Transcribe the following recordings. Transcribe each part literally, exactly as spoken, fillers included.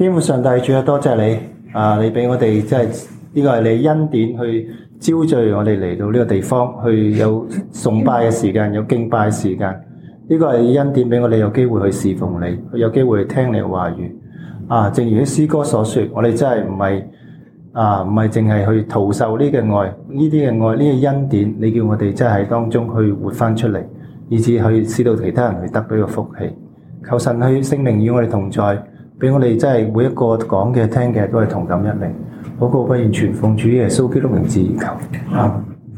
天父上帝，主啊，多謝你啊！你俾我哋即係呢個係你恩典去招聚我哋嚟到呢個地方，去有崇拜嘅時間，有敬拜嘅時間。呢個係恩典俾我哋有機會去侍奉你，有機會去聽你嘅話語。啊，正如啲詩歌所說，我哋真係唔係啊，唔係淨係去徒受呢個愛，呢啲嘅愛，呢個恩典，你叫我哋真係喺當中去活翻出嚟，以至去使到其他人去得到呢個福氣。求神去聖靈與我哋同在，俾我哋真係每一個講嘅聽嘅都係同感一靈。禱告不願全奉主耶穌基督名字而求。啊！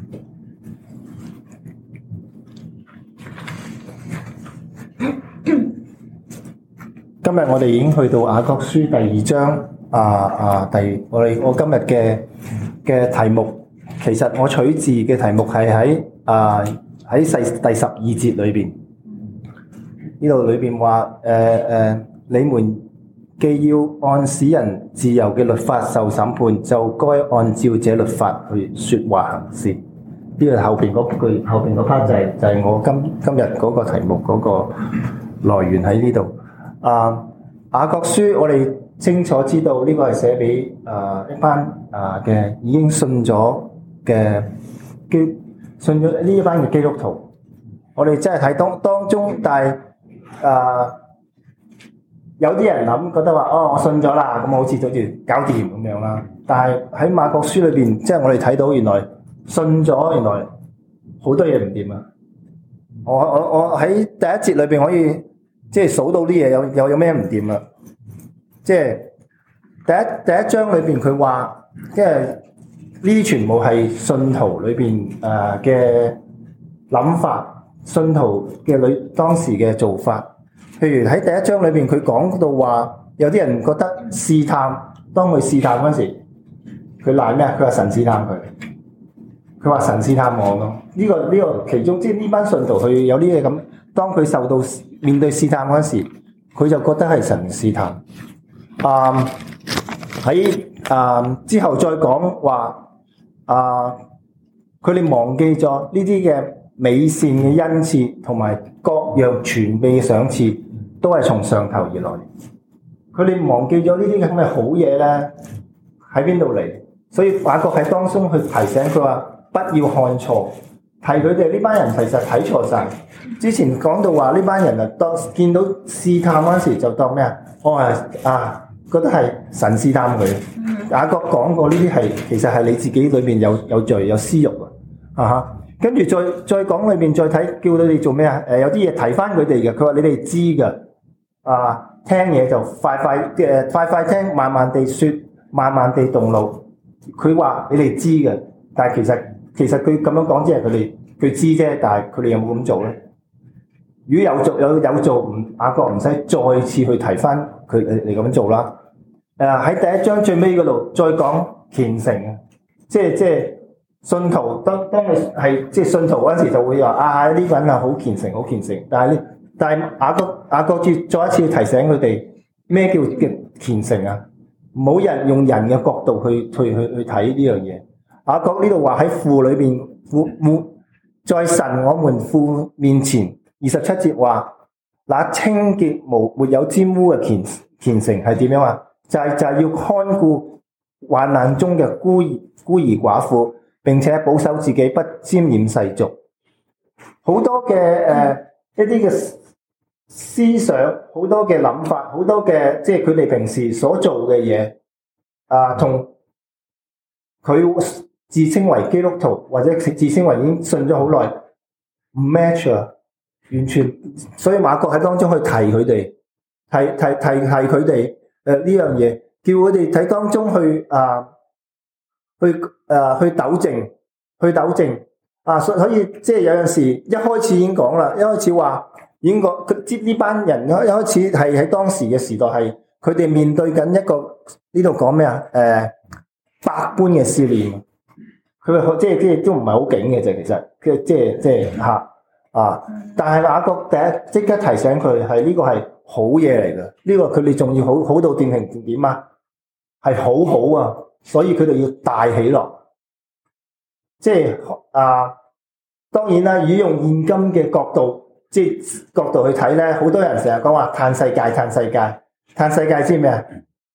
今日我哋已經去到雅各書第二章啊啊！第我哋我今日嘅嘅題目，其實我取自嘅題目係喺啊喺第第十二節裏邊。呢度裏邊話誒誒，你們既要按使人自由嘅律法受審判，就該按照這律法去説話行事。呢個後邊嗰句後邊嗰 part 就係就係我今今日嗰個題目嗰個來源喺呢度。啊，雅各書我哋清楚知道呢個係寫俾啊一班啊嘅已經信咗嘅基信咗呢一班嘅基督徒。我哋真係睇當當中，但係啊有啲人諗覺得話哦，我信咗啦，咁好似好似搞掂咁樣啦。但係喺雅各書裏邊，即係我哋睇到原來信咗，原來好多嘢唔掂啊！我我我喺第一節裏邊可以即係數到啲嘢，有有有咩唔掂啊？即係第一第一章裏邊佢話，即係呢啲全部係信徒裏邊誒嘅諗法，信徒嘅裏當時嘅做法。譬如喺第一章裏邊佢講到話，有啲人覺得試探，當佢試探嗰時，佢賴咩啊？佢話神試探佢，佢話神試探我咯。呢個呢個其中即係呢班信徒佢有啲嘢咁，當佢受到面對試探嗰時，佢就覺得係神試探。啊喺啊之後再講話啊，佢哋忘記咗呢啲嘅美善嘅恩賜同埋各樣全備嘅賞賜，都係從上頭而來。佢哋忘記咗呢啲咁嘅好嘢咧，喺邊度嚟？所以雅各喺當中去提醒佢話：不要看錯，提佢哋呢班人其實睇錯晒。之前講到話呢班人啊，當見到試探嗰時就當咩啊？我係啊，覺得係神試探佢。雅各講過呢啲係其實係你自己裏邊有有罪有私慾啊！啊跟住再再講裏邊再睇，叫你哋做咩啊？誒有啲嘢提翻佢哋嘅，佢話你哋知嘅，啊聽嘢就快快嘅快快聽，慢慢地説，慢慢地動怒。佢話你哋知嘅，但係其實其實佢咁樣講即係佢哋佢知啫，但係佢哋有冇咁做咧？如果有做有有做，唔雅各唔使再次去提翻佢嚟咁做啦。誒、啊、喺第一章最尾嗰度再講虔誠啊，即係即係。信徒當當佢係即係信徒嗰陣時，就會話啊呢個人啊好虔誠，好虔誠。但係咧，但係雅各雅各再再一次提醒佢哋咩叫嘅虔誠啊？唔好人用人嘅角度去去去去睇呢樣嘢。雅各呢度話喺父裏邊父父在神我們父面前，二十七節話那清潔無沒有沾污嘅虔虔誠係點樣啊？就係、是、就係、是、要看顧患難中嘅孤兒孤兒寡婦。並且保守自己不沾染世俗，好多嘅誒、呃、一啲嘅思想，好多嘅諗法，好多嘅即係佢哋平時所做嘅嘢，啊、呃，同佢自稱為基督徒或者自稱為已經信咗好耐唔 match 啊，完全。所以雅各喺當中去提佢哋，提提提提佢哋誒呢樣嘢，叫佢哋喺當中去啊。呃去誒、呃、去糾正，去糾正啊！所以即係有陣時一開始已經講啦，一開始話已經講佢接呢班人，一開始係喺當時嘅時代係佢哋面對緊一個呢度講咩啊？誒、呃、百般嘅試煉，佢即係即係都唔係好勁嘅啫，其實嘅即係即係嚇啊！但係雅各第一即刻提醒佢係呢個係好嘢嚟嘅，呢、這個佢哋仲要好好到點係點啊？係好好啊！所以佢哋要大喜樂，即係啊，當然啦，如果用現今嘅角度，即係角度去睇咧，好多人成日講話嘆世界，嘆世界，嘆世界知咩啊？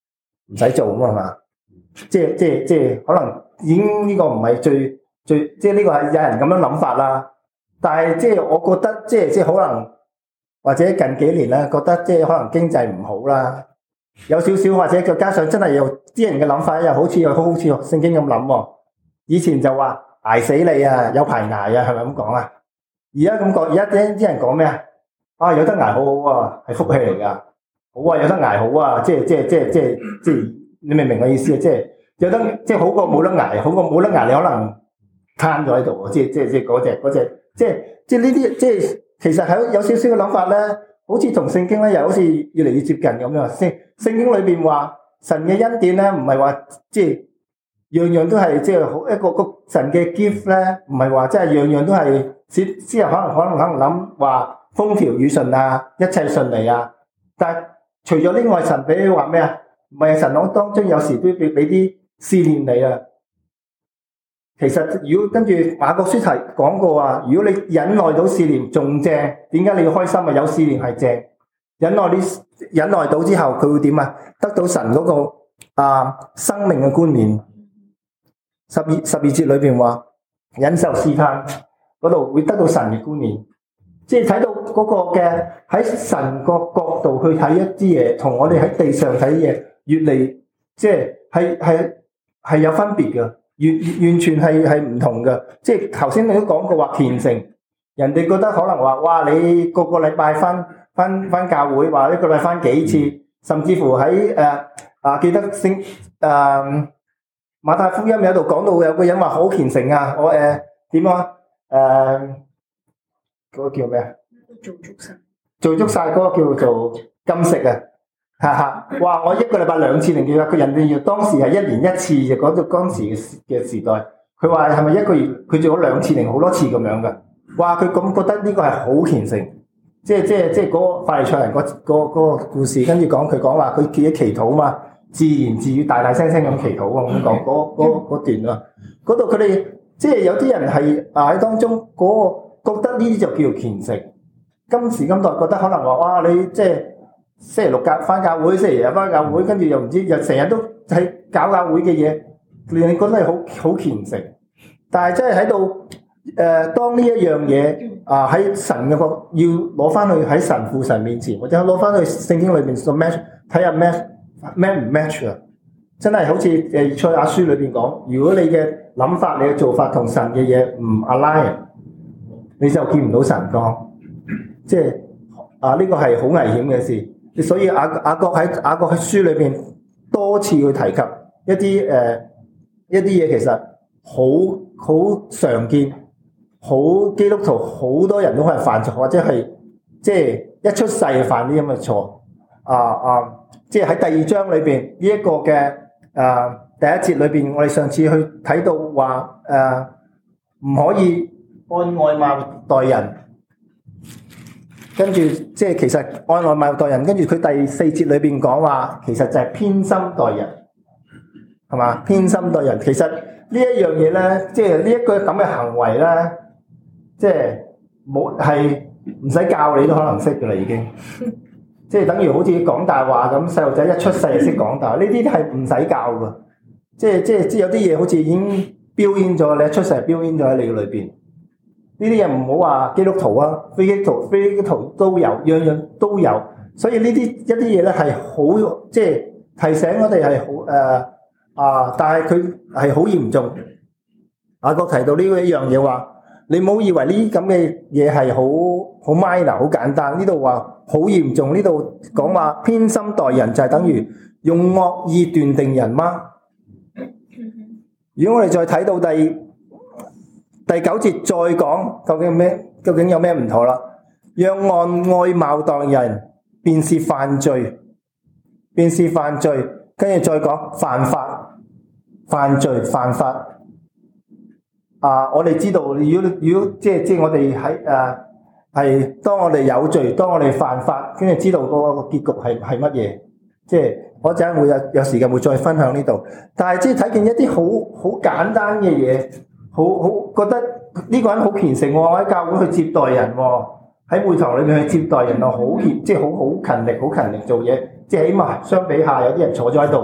唔使做咁啊嘛。即係即係即係可能已經呢個唔係最最即係呢個係有人咁樣諗法啦。但係即係我覺得即係即係可能或者近幾年咧，覺得即係可能經濟唔好啦，有少少或者再加上真係有啲人嘅諗法又好似又好似聖經咁諗喎。以前就話捱死你啊，有排捱啊，係咪咁講啊？而家咁講，而家啲啲人講咩啊？啊，有得捱好好啊，係福氣嚟㗎。好啊，有得捱好啊，即係即係即係即係即係，你明唔明我意思啊？即係有得即係好過冇得捱，好過冇得捱，你可能攤咗喺度喎。即係即係即係嗰隻嗰隻，即係即係呢啲即係其實係有少少嘅諗法咧，好似同聖經咧又好似越嚟越接近咁樣。聖聖經裏邊話神嘅恩典咧，唔係話即係樣樣都係即係好一個個神嘅 gift 咧，唔係話即係樣樣都係先先可能可能可能諗話風調雨順啊，一切順利啊。但係除咗呢個神俾你話咩啊？唔係神我當中有時都俾俾啲試煉你啊。其實如果跟住雅各書提講過啊，如果你忍耐到試煉仲正，點解你要開心啊？有試煉係正，忍耐啲忍耐到之後佢會點啊？得到神嗰個啊生命嘅冠冕。十二十二節裏邊話忍受試探嗰度會得到神嘅冠冕，即係睇到嗰個嘅喺神個角度去睇一啲嘢，同我哋喺地上睇嘢越嚟即係係係係有分別嘅，完完全係係唔同嘅。即係頭先你都講過話虔誠，人哋覺得可能話哇你個個禮拜翻翻翻教會，話一個禮拜翻幾次，甚至乎喺誒啊記得聖誒。呃馬太福音有度講到有個人話好虔誠啊，我誒點啊誒嗰個叫咩啊？做足晒，做足晒嗰個叫做禁食啊，哈哈！哇！我一個禮拜兩次定幾多？佢人哋要當時係一年一次嘅，講到當時嘅時代，佢話係咪一個月佢做咗兩次定好多次咁樣嘅？哇！佢咁覺得呢個係好虔誠，即係即係即係嗰個法利賽人嗰嗰嗰個故事，跟住講佢講話佢自己祈禱嘛。自言自語，大大聲聲咁祈禱啊！咁講嗰嗰嗰段啊，嗰度佢哋即係有啲人係啊喺當中嗰個覺得呢啲就叫做虔誠。今時今代覺得可能話哇，你即係星期六教返教會，星期日返教會，跟住又唔知又成日都喺搞教會嘅嘢，令你覺得係好好虔誠。但係真係喺度誒，當呢一樣嘢啊喺神嘅角要攞翻去喺神父神面前，或者攞翻去聖經裏邊個 match 睇下 match。match 唔 match 啊？真係好似誒以賽亞書裏邊講，如果你嘅諗法、你嘅做法同神嘅嘢唔 align，你就見唔到神光。即係啊，呢個係好危險嘅事。所以雅雅各喺雅各喺書裏邊多次去提及一啲誒、呃、一啲嘢，其實好好常見，好基督徒好多人都係犯錯，或者係即係一出世就犯啲咁嘅錯啊啊！即係喺第二章裏邊呢一個嘅誒、呃、第一節裏邊，我哋上次去睇到話誒唔可以按外貌待人，跟住即係其實按外貌待人，跟住佢第四節裏邊講話，其實就係偏心待人，係嘛？偏心待人，其實呢一樣嘢咧，即係呢一個咁嘅行為咧，即係冇係唔使教你都可能識㗎啦，已經。即係等於好似講大話咁，細路仔一出世就識講大話，呢啲係唔使教㗎。即係即係即係有啲嘢好似已經標籤咗，你一出世係標籤咗喺你裏邊。呢啲嘢唔好話基督徒啊，非基督徒、非基督徒都有，樣樣都有。所以呢啲一啲嘢咧係好，即係提醒我哋係好誒啊！但係佢係好嚴重。雅各提到呢一樣嘢話，你唔好以為呢啲咁嘅嘢係好好 minor 好簡單。呢度話好嚴重，呢度講話偏心待人就係等於用惡意斷定人嗎？如果我哋再睇到第第九節再講，究竟咩？究竟有咩唔妥啦？若按外貌待人，便是犯罪，便是犯罪。跟住再講犯法、犯罪、犯法。啊！我哋知道，如果如果即係即係我哋喺誒係當我哋有罪，當我哋犯法，跟住知道嗰個結局係係乜嘢？即係我陣間會有有時間會再分享呢度。但係即係睇見一啲好好簡單嘅嘢，好好覺得呢個人好虔誠喎，喺教會去接待人喎，喺會堂裏面去接待人啊，好虔即係好好勤力，好勤力做嘢。即係起碼相比下，有啲人坐咗喺度，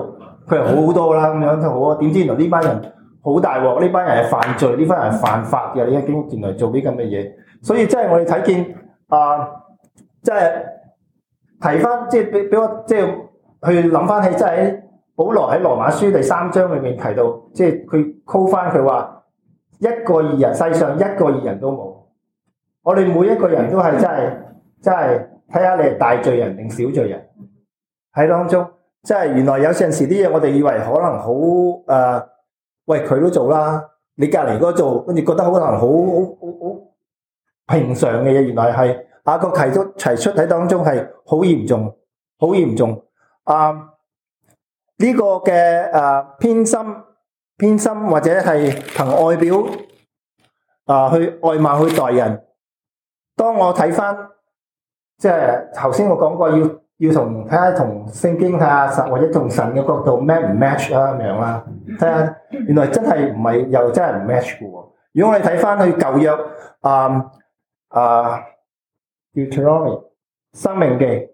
佢係好好多啦咁樣就好啊。點知原來呢班人好大鑊，呢班人係犯罪，呢班人係犯法嘅，已經原來做啲咁嘅嘢。所以即係我哋睇見啊，即係提翻，即係俾俾我即係去諗翻起，即係喺保羅喺羅馬書第三章裏面提到，即係佢 call 翻佢話一個義人，世上一個義人都冇。我哋每一個人都係真係真係睇下你係大罪人定小罪人喺當中。即係原來有陣時啲嘢，我哋以為可能好誒、呃，喂佢都做啦，你隔離嗰個做，跟住覺得可能好好好好平常嘅嘢，原來係雅各提出提出喺當中係好嚴重，好嚴重。啊、呃，呢、這個嘅誒、呃、偏心偏心或者係憑外表啊、呃、去外貌去待人。當我睇翻，即係頭先我講過要。要同睇下同聖經睇下神，或者同神嘅角度 match 唔 match 啦咁樣啦。睇下原來真係唔係又真係唔 match 嘅喎。如果我哋睇翻去舊約啊啊 Deuteronomy 申命記，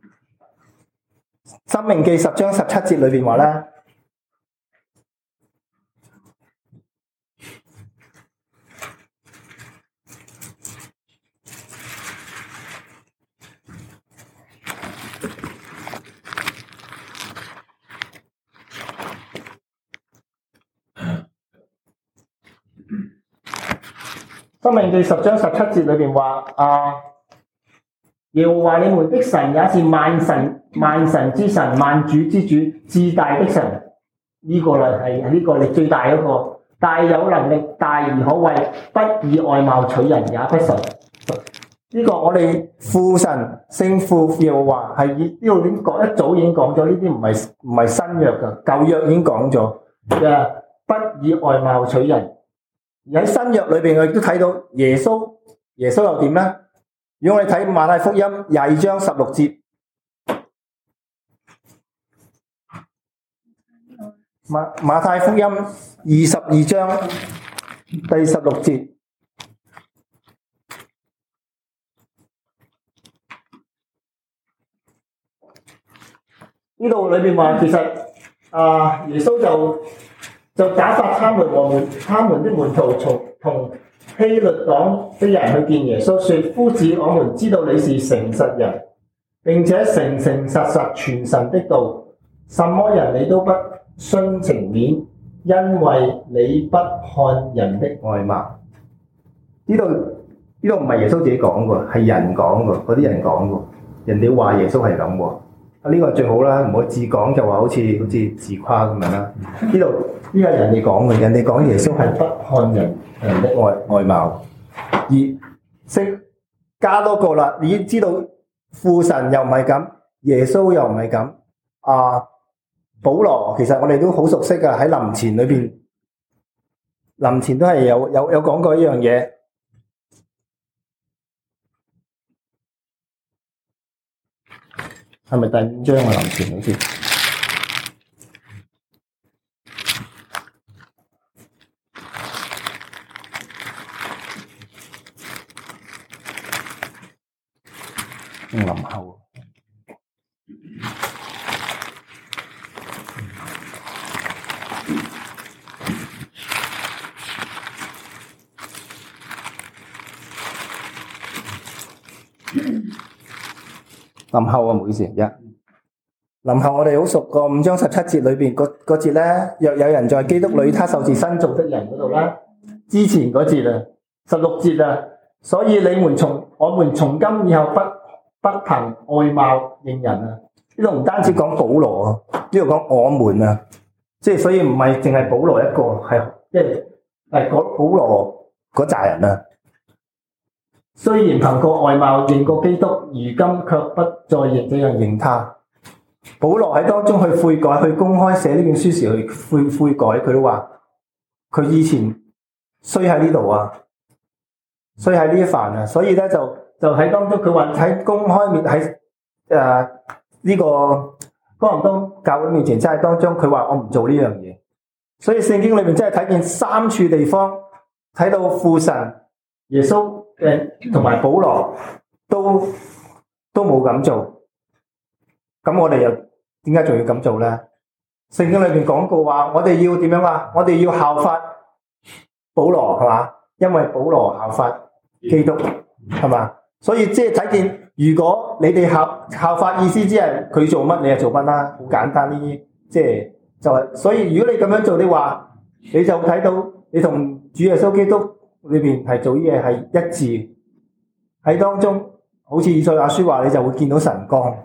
申命記十章十七節裏邊話咧。申命記十章十七節裏邊話啊，耶和華你們的神也是萬神萬神之神，萬主之主，至大的神。呢、這個啦係呢個力最大嗰、那個，大有能力，大而可畏，不以外貌取人，也不神。呢、這個我哋父神聖父耶和華係呢度已經講，一早已經講咗，呢啲唔係唔係新約噶，舊約已經講咗嘅，不以外貌取人。而喺新約裏邊，我亦都睇到耶穌，耶穌又點咧？如果我哋睇馬太福音廿二章十六節，馬馬太福音二十二章第十六節，呢度裏邊話其實啊，耶穌就。就打發他們和門，他們的門徒從同希律黨的人去見耶穌，說：夫子，我們知道你是誠實人，並且誠誠實實傳神的道，什麼人你都不徇情面，因為你不看人的外貌。呢度呢度唔係耶穌自己講嘅，係人講嘅，嗰啲人講嘅，人哋話耶穌係咁喎。啊，呢個最好啦，唔好自講就話好似好似自誇咁樣啦。呢度呢個係人哋講嘅，人哋講耶穌係不看人人的外外貌，而識加多個啦。你知道父神又唔係咁，耶穌又唔係咁。啊，保羅其實我哋都好熟悉㗎，喺林前裏邊，林前都係有有有講過一樣嘢。係咪第五章啊？林前好似林後，林後啊，唔好意思，一林後我哋好熟個五章十七節裏邊嗰嗰節咧，若有人在基督裏，他就是新造的人嗰度啦。之前嗰節啊，十六節啊，所以你們從我們從今以後不不憑外貌認人啊。呢度唔單止講保羅啊，呢度講我們啊，即係所以唔係淨係保羅一個，係即係係嗰保羅嗰扎人啊。雖然憑個外貌認過基督，如今卻不再認這樣認他。保羅喺當中去悔改，去公開寫呢卷書時去悔悔改，佢都話佢以前衰喺呢度啊，衰喺呢一範啊，所以咧就就喺當中佢話喺公開面喺誒呢個哥林多教會面前，真係當中佢話我唔做呢樣嘢。所以聖經裏面真係睇見三處地方睇到父神、耶穌嘅同埋保羅都都冇咁做。咁我哋又點解仲要咁做咧？ 聖經裏邊講過話，我哋要點樣啊？我哋要效法保羅係嘛？因為保羅效法基督係嘛？所以即係睇見，如果你哋效效法意思只係佢做乜，你就做乜啦，好簡單呢啲，即係就係、是。所以如果你咁樣做的話，你就睇到你同主耶穌基督裏邊係做啲嘢係一致喺當中，好似以賽亞書話，你就會見到神光。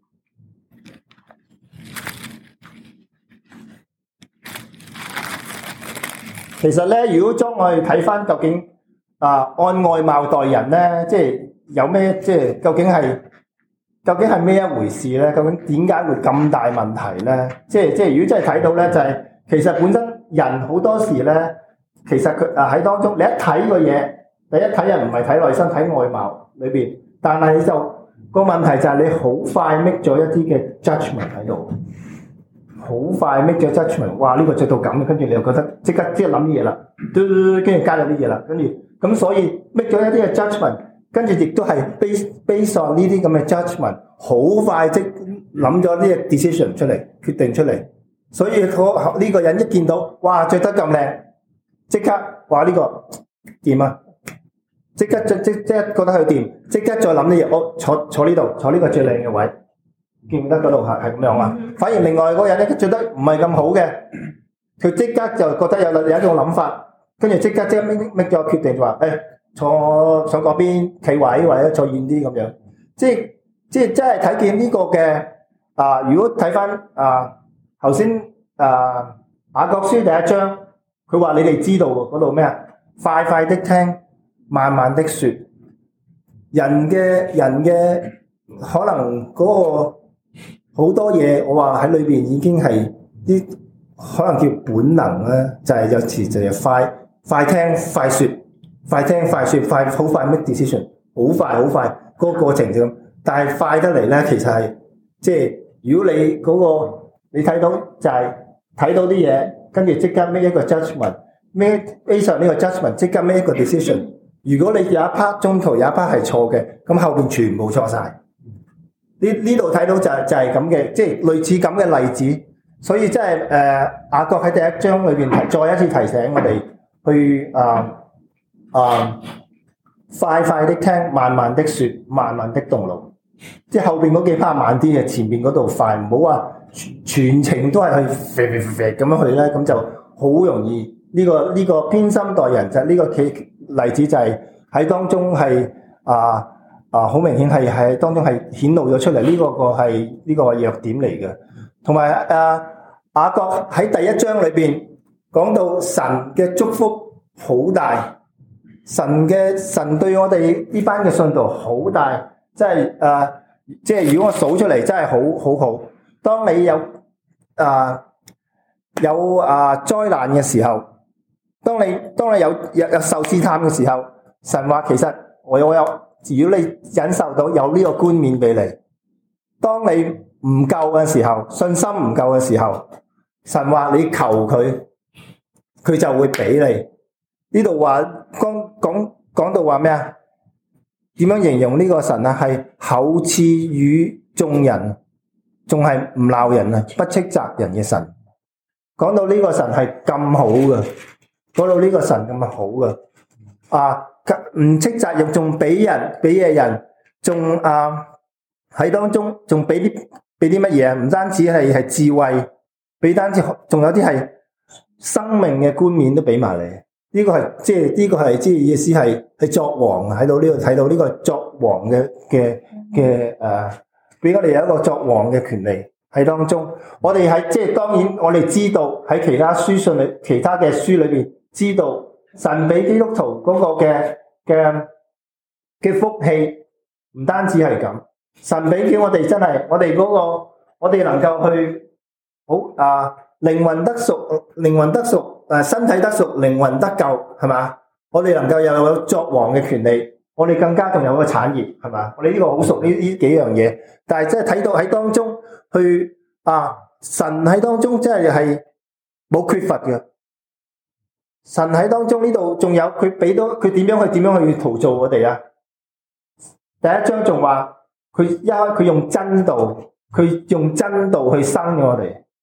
其實咧，如果將我哋睇翻究竟啊按外貌待人咧，即係有咩即係究竟係究竟係咩一回事咧？究竟點解會咁大問題咧？即係即係如果真係睇到咧，就係、是、其實本身人好多時咧，其實佢啊喺當中，你一睇個嘢，第一睇人唔係睇內身，睇外貌裏邊，但係就個問題就係你好快 make 咗一啲嘅 judgment 喺度。好快 make 咗 judgment， 哇！呢、這個着到咁，跟住你又覺得即刻即係諗啲嘢啦，跟住加咗啲嘢啦，跟住咁所以 make 咗一啲嘅 judgment， 跟住亦都係 base base on 呢啲咁嘅 judgment， 好快即諗咗啲嘅 decision 出嚟，決定出嚟。所以嗰呢個人一見到，哇！着得咁靚，即刻話呢、這個掂啊！即刻即即即覺得佢掂，即刻再諗啲嘢，我坐坐呢度，坐呢個最靚嘅位。見唔得嗰度係係咁樣啊？反而另外嗰個人咧，做得唔係咁好嘅，佢即刻就覺得有有一種諗法，跟住即刻即刻 make make 咗決定就話：誒、哎、坐坐嗰邊企位，或者坐遠啲咁樣。即係即係真係睇見呢個嘅啊！如果睇翻啊頭先啊雅各書第一章，佢話你哋知道嗰度咩啊？快快的聽，慢慢的說。人嘅人嘅可能嗰、那個。好多嘢，我話喺裏邊已經係啲可能叫本能咧，就係、是、有時就係快快聽快説，快聽快説，快好快 make decision， 好快好快嗰、那個過程就咁。但係快得嚟咧，其實係即係如果你嗰、那個你睇到就係睇到啲嘢，跟住即刻 make 一個 judgment，make based on 呢個 judgment 即刻 make 一個 decision。如果你有一 part 中途有一 part 係錯嘅，咁後邊全部錯晒。呢呢度睇到就係就係咁嘅，即係類似咁嘅例子，所以即係誒雅各喺第一章裏邊再一次提醒我哋去啊啊、呃呃、快快的聽，慢慢的説，慢慢的動腦，即係後邊嗰幾 part 慢啲嘅，前邊嗰度快，唔好話全全程都係去飛飛飛咁樣去咧，咁就好容易呢、這個呢、這個偏心待人就呢、是這個企例子就係喺當中係啊。呃啊，好明顯係係當中係顯露咗出嚟，呢、這個個係呢個弱點嚟嘅。同埋啊，雅各喺第一章裏邊講到神嘅祝福好大，神嘅神對我哋呢班嘅信徒好大，即係誒，即係如果我數出嚟真係好好好。當你有啊有啊災難嘅時候，當你當你有有有受試探嘅時候，神話其實我我有。如果你忍受到有呢個冠冕俾你，當你唔夠嘅時候，信心唔夠嘅時候，神話你求佢，佢就會俾你。呢度話講講講到話咩啊？點樣形容呢個神啊？係厚賜與眾人，仲係唔鬧人啊，不斥責人嘅神。講到呢個神係咁好嘅，講到呢個神咁好嘅啊！唔斥責人，仲俾人俾嘢人，仲啊喺當中仲俾啲俾啲乜嘢啊？唔單止係係智慧，俾單止仲有啲係生命嘅冠冕都俾埋你。呢、這個係即係呢個係即係意思係係作王喺度呢度睇到呢個作王嘅嘅嘅誒，俾我哋有一個作王嘅權利喺當中。我哋喺即係當然我哋知道喺其他書信裏、其他嘅書裏邊知道。神俾基督徒嗰個嘅嘅嘅福氣唔單止係咁，神俾叫我哋真係我哋嗰個我哋能夠去好啊靈魂得贖，靈魂得贖誒身體得贖，靈魂得救係嘛？我哋能夠又有作王嘅權利，我哋更加仲有個產業係嘛？我哋呢個好熟呢呢幾樣嘢，但係真係睇到喺當中去啊神喺當中真係係冇缺乏嘅。神喺當中呢度仲有佢俾到佢點樣去點樣去陶造我哋啊？第一章仲話佢一佢用真道，佢用真道去生咗我哋。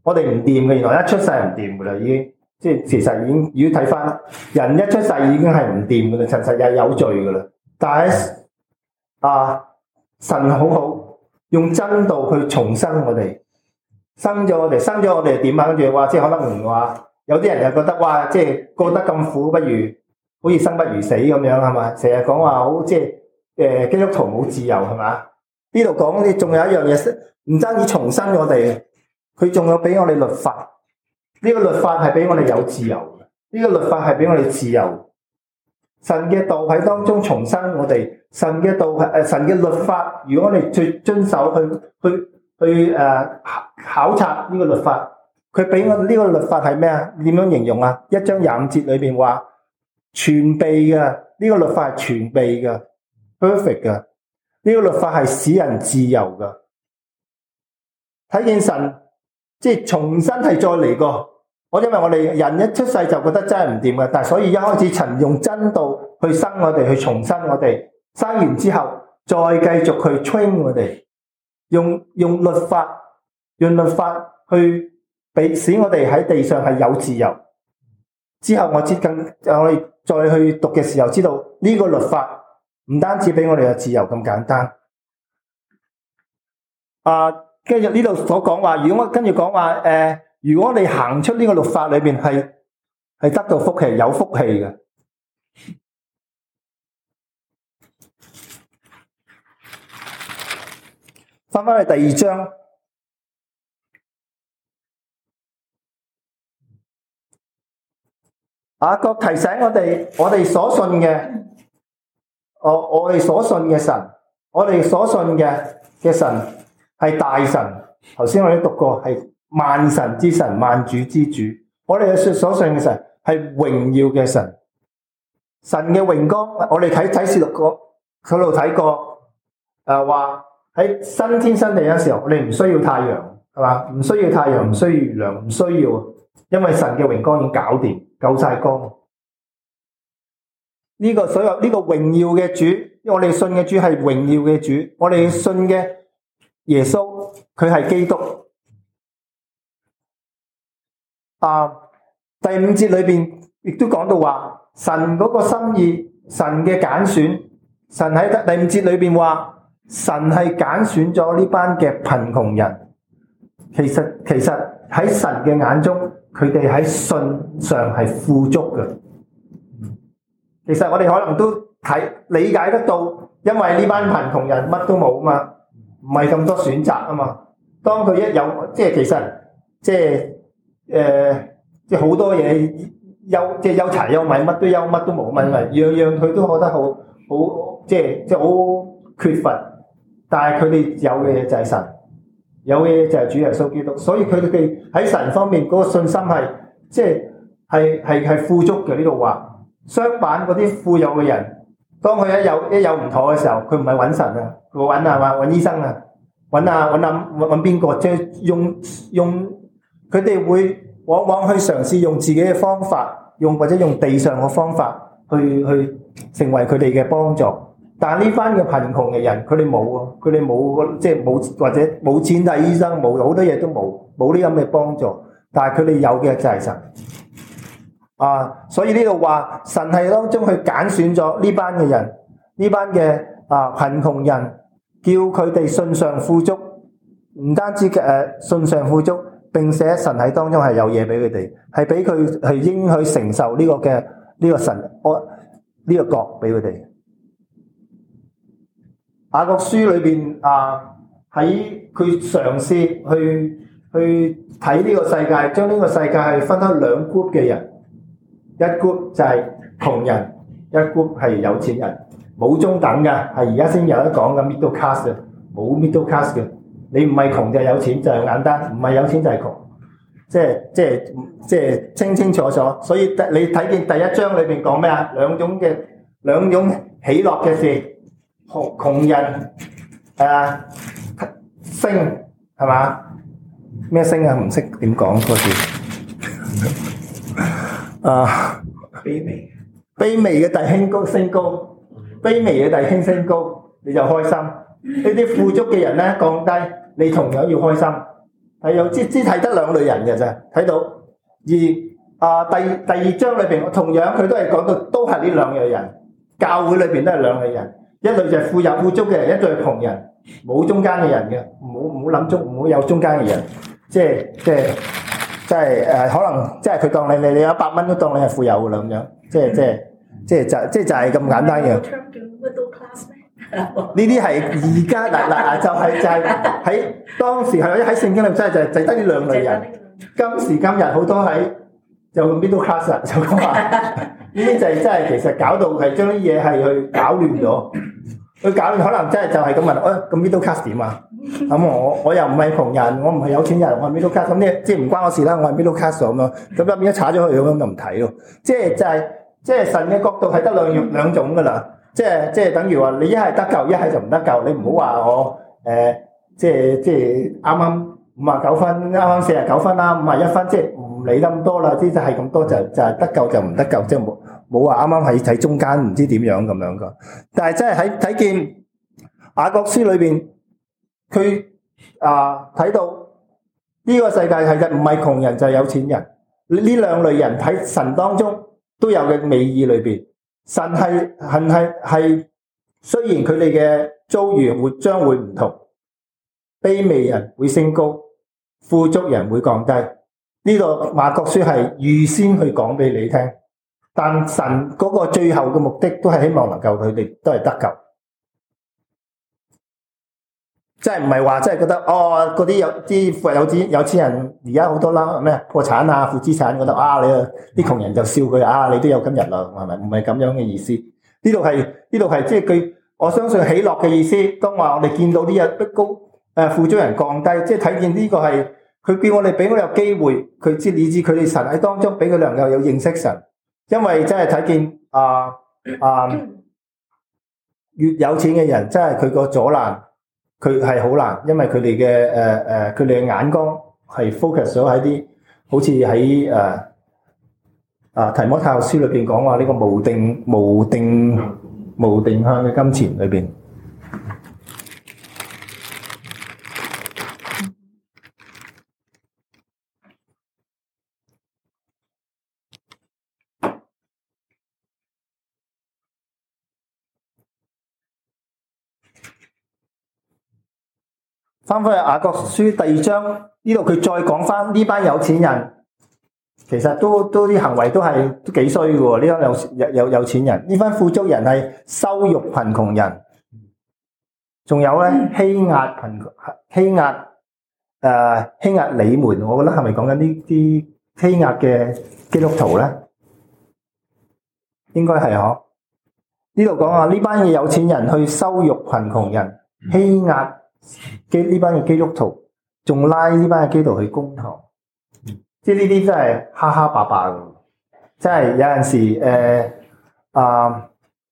我哋唔掂嘅，原來一出世唔掂噶啦，已經即係其實已經，如果睇翻人一出世已經係唔掂噶啦，其實係有罪噶啦。但係啊，神好好用真道去重生我哋，生咗我哋，生咗我哋點啊？跟住話即係可能唔話，有啲人又覺得哇，即係過得咁苦，不如好似生不如死咁樣係嘛？成日講話好即係誒基督徒冇自由係嘛？呢度講啲仲有一樣嘢，唔單止重生我哋。佢仲有俾我哋律法，呢個律法係俾我哋有自由嘅，呢個律法係俾我哋自由。神嘅道喺當中重生我哋，神嘅道係誒神嘅律法，如果我哋去遵守去去去誒考察呢個律法，佢俾我哋呢個律法係咩啊？點樣形容啊？一章廿五節裏邊話全備嘅，呢個律法係全備嘅 perfect 嘅，呢個律法係使人自由嘅。睇見神。即係重新係再嚟過，我因為我哋人一出世就覺得真係唔掂嘅，但係所以一開始神用真道去生我哋，去重生我哋，生完之後再繼續去 train 我哋，用用律法，用律法去俾使我哋喺地上係有自由。之後我知更我哋再去讀嘅時候，知道呢個律法唔單止俾我哋有自由咁簡單，啊。跟住呢度所講話，如果我跟住講話，誒、呃，如果你行出呢個律法裏邊，係係得到福氣，有福氣嘅。翻返去第二章，雅各提醒我哋，我哋所信嘅，我我哋所信嘅神，我哋所信嘅嘅神。係大神，頭先我哋讀過，係萬神之神、萬主之主。我哋所信嘅神係榮耀嘅神，神嘅榮光。我哋睇睇《啟示錄》嗰度睇過，誒話喺新天新地嘅時候，我哋唔需要太陽，係嘛？唔需要太陽，唔需要月亮，唔需要，因為神嘅榮光已經搞掂，夠晒光。呢、這個所有呢、這個榮耀嘅主，因為我哋信嘅主係榮耀嘅主，我哋信嘅。耶穌佢係基督啊！第五節裏邊亦都講到話，神嗰個心意，神嘅揀選，神喺第五節裏邊話，神係揀選咗呢班嘅貧窮人。其實其實喺神嘅眼中，佢哋喺信上係富足嘅。其實我哋可能都睇理解得到，因為呢班貧窮人乜都冇嘛。唔係咁多選擇啊嘛！當佢一有，即係其實即係誒，即係好多嘢憂，即係憂柴憂米，乜都憂，乜都冇，問題樣樣佢都覺得好好，即係即係好缺乏。但係佢哋有嘅嘢就係神，有嘅嘢就係主耶穌基督，所以佢哋喺神方面嗰個信心係即係係係係富足嘅。呢度話，相反嗰啲富有嘅人，當佢一有一有唔妥嘅時候，佢唔係揾神啊！佢揾啊嘛，揾醫生啊，揾啊揾啊揾邊個？即係用用佢哋會往往去嘗試用自己嘅方法，用或者用地上嘅方法去去成為佢哋嘅幫助。但係呢班嘅貧窮嘅人，佢哋冇喎，佢哋冇即係冇或者冇錢睇醫生，冇好多嘢都冇，冇呢咁嘅幫助。但係佢哋有嘅就係神啊！所以呢度話神係當中去揀選咗呢班嘅人，呢班嘅啊貧窮人。叫佢哋信上富足，唔單止嘅誒信上富足，並且神喺當中係有嘢俾佢哋，係俾佢係應許承受呢個嘅呢、這個神，我、這、呢個國俾佢哋。雅各書裏邊啊，喺佢嘗試去去睇呢個世界，將呢個世界係分開兩 group 嘅人，一 group 就係窮人，一 group 係有錢人。冇中等嘅，係而家先有得講嘅 middle class 嘅，冇 middle class 嘅。你唔係窮就係有錢，就係簡單，唔係有錢就係窮，即係即係即係清清楚楚。所以你睇見第一章裏邊講咩啊？兩種嘅兩種喜樂嘅事，窮窮人誒升係嘛？咩升啊？唔識點講嗰字啊！卑微卑微嘅弟兄高升高。卑微嘅弟兄升高，你就開心；呢啲富足嘅人咧降低，你同樣要開心， 係有只只睇得兩類人嘅啫，睇到。而啊第第二章裏邊，同樣佢都係講到都係呢兩類人，教會裏邊都係兩類人，一類就係富有富足嘅人，一類係窮人，冇中間嘅人嘅，唔好唔好諗中唔好有中間嘅人，即係即係即係誒，可能即係佢當你你你有一百蚊都當你係富有㗎啦咁樣，即係即係即係就即係就係咁簡單嘅。呢啲係而家嗱嗱嗱就係就係喺當時係喺聖經裏真係就係就得呢兩類人。今時今日好多喺就 middle class 啦，就講話呢啲就係真係其實搞到係將啲嘢係去搞亂咗，去搞亂可能真係就係咁問，誒咁 middle class 點啊？咁我我又唔係窮人，我唔係有錢人，我係 middle class，咁呢即係唔關我事啦，我係 middle class 咁樣，咁入面一炒咗佢咁樣就唔睇咯。即係就係即係神嘅角度係得兩樣兩種噶啦。即係即係等於話你一係得救，一係就唔得救。你唔好話我誒、呃，即係即係啱啱五啊九分，啱啱四啊九分啦，五啊一分，即係唔理咁多啦。啲就係咁多就就係得救就唔得救，即係冇冇話啱啱喺喺中間唔知點樣咁樣噶。但係真係喺睇見雅各書裏邊，佢啊睇到呢個世界係嘅唔係窮人就係有錢人，呢兩類人喺神當中都有嘅美意裏邊。神係神係係，雖然佢哋嘅遭遇會將會唔同，卑微人會升高，富足人會降低。呢個雅各書係預先去講俾你聽，但神嗰個最後嘅目的都係希望能夠佢哋都係得救，即係唔係話即係覺得哦嗰啲有啲富有錢有錢人而家好多啦咩破產啊負資產，覺得啊你啲窮人就笑佢啊你都有今日啦，係咪？唔係咁樣嘅意思。呢度係呢度係即係佢我相信喜樂嘅意思。當話我哋見到啲人逼高誒富足人降低，即係睇見呢個係佢叫我哋俾我哋有機會，佢知以致佢哋神喺當中俾佢能夠有認識神，因為真係睇見啊啊越有錢嘅人真係佢個阻攔。佢係好難，因為佢哋嘅誒誒，佢哋嘅眼光係 focus 咗喺啲好似喺誒啊提摩太後書裏邊講話呢個無定無定無定向嘅金錢裏邊。翻返去雅各書第二章呢度，佢再講翻呢班有錢人，其實都都啲行為都係都幾衰嘅喎。呢班有有有有錢人，呢班富足人係羞辱貧窮人，仲有咧欺壓貧欺壓誒欺壓你們。我覺得係咪講緊呢啲欺壓嘅基督徒咧？應該係嗬。呢度講話呢班嘅有錢人去羞辱貧窮人，欺壓。基呢班嘅基督徒仲拉呢班嘅基督徒去公堂，即係呢啲真係哈哈霸霸嘅，真係有陣時誒啊，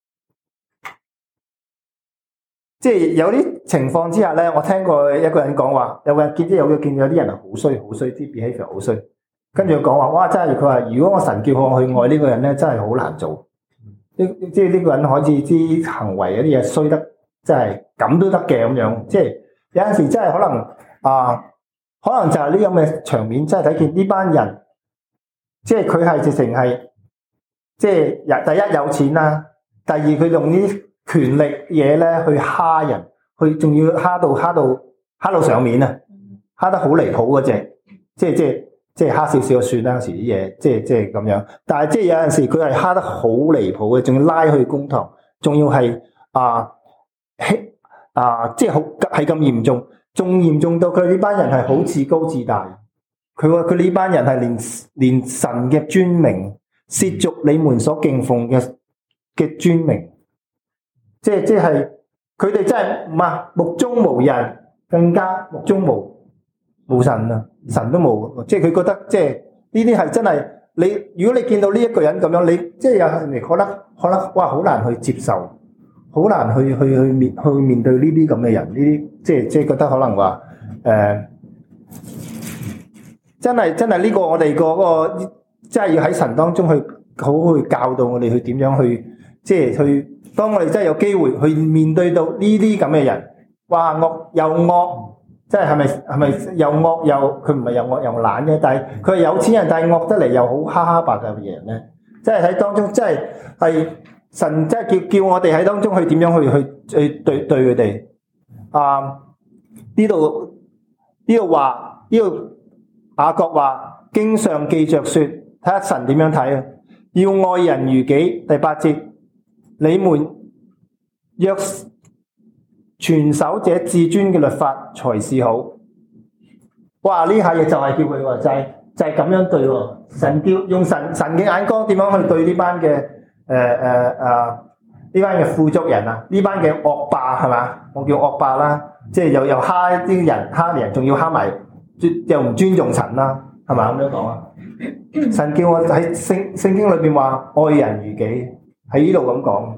即係有啲情況之下咧，我聽過一個人講話，有個人見即有個見有啲人係好衰好衰，啲 behaviour 好衰，跟住佢講話，哇真係佢話如果我神叫我去愛呢個人咧，真係好難做，即即係呢個人開始啲行為嗰啲嘢衰得真係咁都得嘅咁樣，即係。有陣時真係可能啊，可能就係呢咁嘅場面，真係睇見呢班人，即係佢係直情係，即係第一有錢啦，第二佢用啲權力嘢咧去蝦人，去仲要蝦到蝦到蝦到上面啊，蝦得好離譜嗰隻，即係即係即係蝦少少就算啦，有時啲嘢即係即係咁樣，但係即係有陣時佢係蝦得好離譜嘅，仲要拉去公堂，仲要係啊啊！即係好係咁嚴重，仲嚴重到佢呢班人係好自高自大。佢話佢呢班人係連連神嘅尊名，褻瀆你們所敬奉嘅嘅尊名。即係即係佢哋真係唔啊目中無人，更加目中無無神啊！神都冇。即係佢覺得即係呢啲係真係你。如果你見到呢一個人咁樣，你即係有人可能可能哇好難去接受。好難去去去面去面對呢啲咁嘅人，呢啲即係即係覺得可能話誒、呃，真係真係呢個我哋嗰個，即係要喺神當中去好好去教導我哋去點樣去，即係去當我哋真係有機會去面對到呢啲咁嘅人，哇惡又惡， 即係係咪係咪又惡又佢唔係又惡又懶嘅？但係佢係有錢人，但係惡得嚟又好蝦蝦白嘅人咧。即係喺當中，即係係神即係叫叫我哋喺當中去點樣去去去對對佢哋啊？呢度呢度話呢度雅各話經上記着說，睇下神點樣睇啊？要愛人如己。第八節，你們若全守這至尊嘅律法，才是好。哇！呢下嘢就係叫佢喎，就係、是、就係、是、咁樣對喎。神叫用神神嘅眼光點樣去對呢班嘅誒誒誒呢班嘅富足人啊？呢班嘅惡霸係嘛？我叫惡霸啦，即係又又蝦啲人蝦人，仲要蝦埋又唔尊重神啦，係嘛？咁樣講啊？神叫我喺聖聖經裏邊話愛人如己，喺呢度咁講。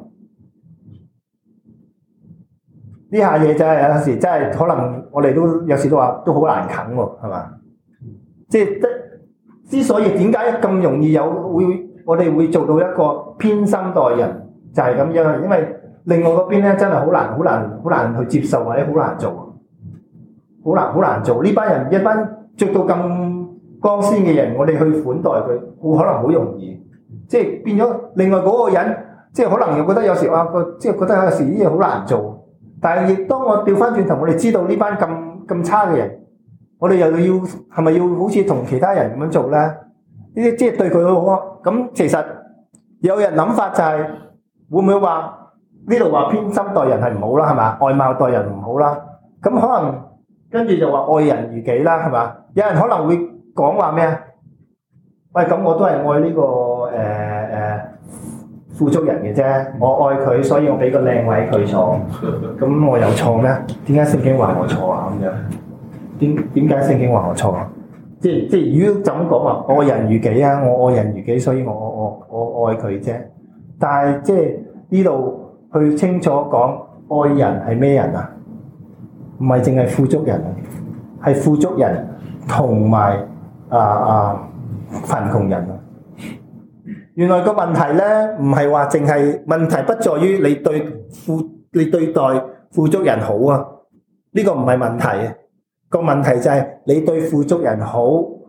呢下嘢真係有時真係可能我哋都有時都話都好難啃喎，係嘛？即係之所以點解咁容易有會我哋會做到一個偏心待人，就係咁樣，因為另外嗰邊咧真係好難、好難、好難去接受或者好難做，好難、好難做。呢班人一班着到咁光鮮嘅人，我哋去款待佢，好可能好容易，即係變咗另外嗰個人，即係可能又覺得有時啊個，即係覺得有時啲嘢好難做。但係亦當我調翻轉頭，我哋知道呢班咁咁差嘅人，我哋又要係咪要好似同其他人咁樣做咧？呢啲即係對佢好啊。咁其實有人諗法就係、是、會唔會話呢度話偏心待人係唔好啦，係嘛？外貌待人唔好啦。咁可能跟住就話愛人如己啦，係嘛？有人可能會講話咩啊？喂，咁我都係愛呢、這個誒誒。呃呃富足人嘅啫，我愛佢，所以我俾個靚位佢坐。咁我有錯咩？點解聖經話我錯啊？咁樣點點解聖經話我錯啊？即係即係如果就咁講話愛人如己啊，我愛人如己，所以我我我我愛佢啫。但係即係呢度去清楚講愛人係咩人啊？唔係淨係富足人啊，係富足人同埋啊啊貧窮人啊。原來個問題咧，唔係話淨係問題，不在於你對富你對待富足人好啊，呢個唔係問題。個問題就係你對富足人好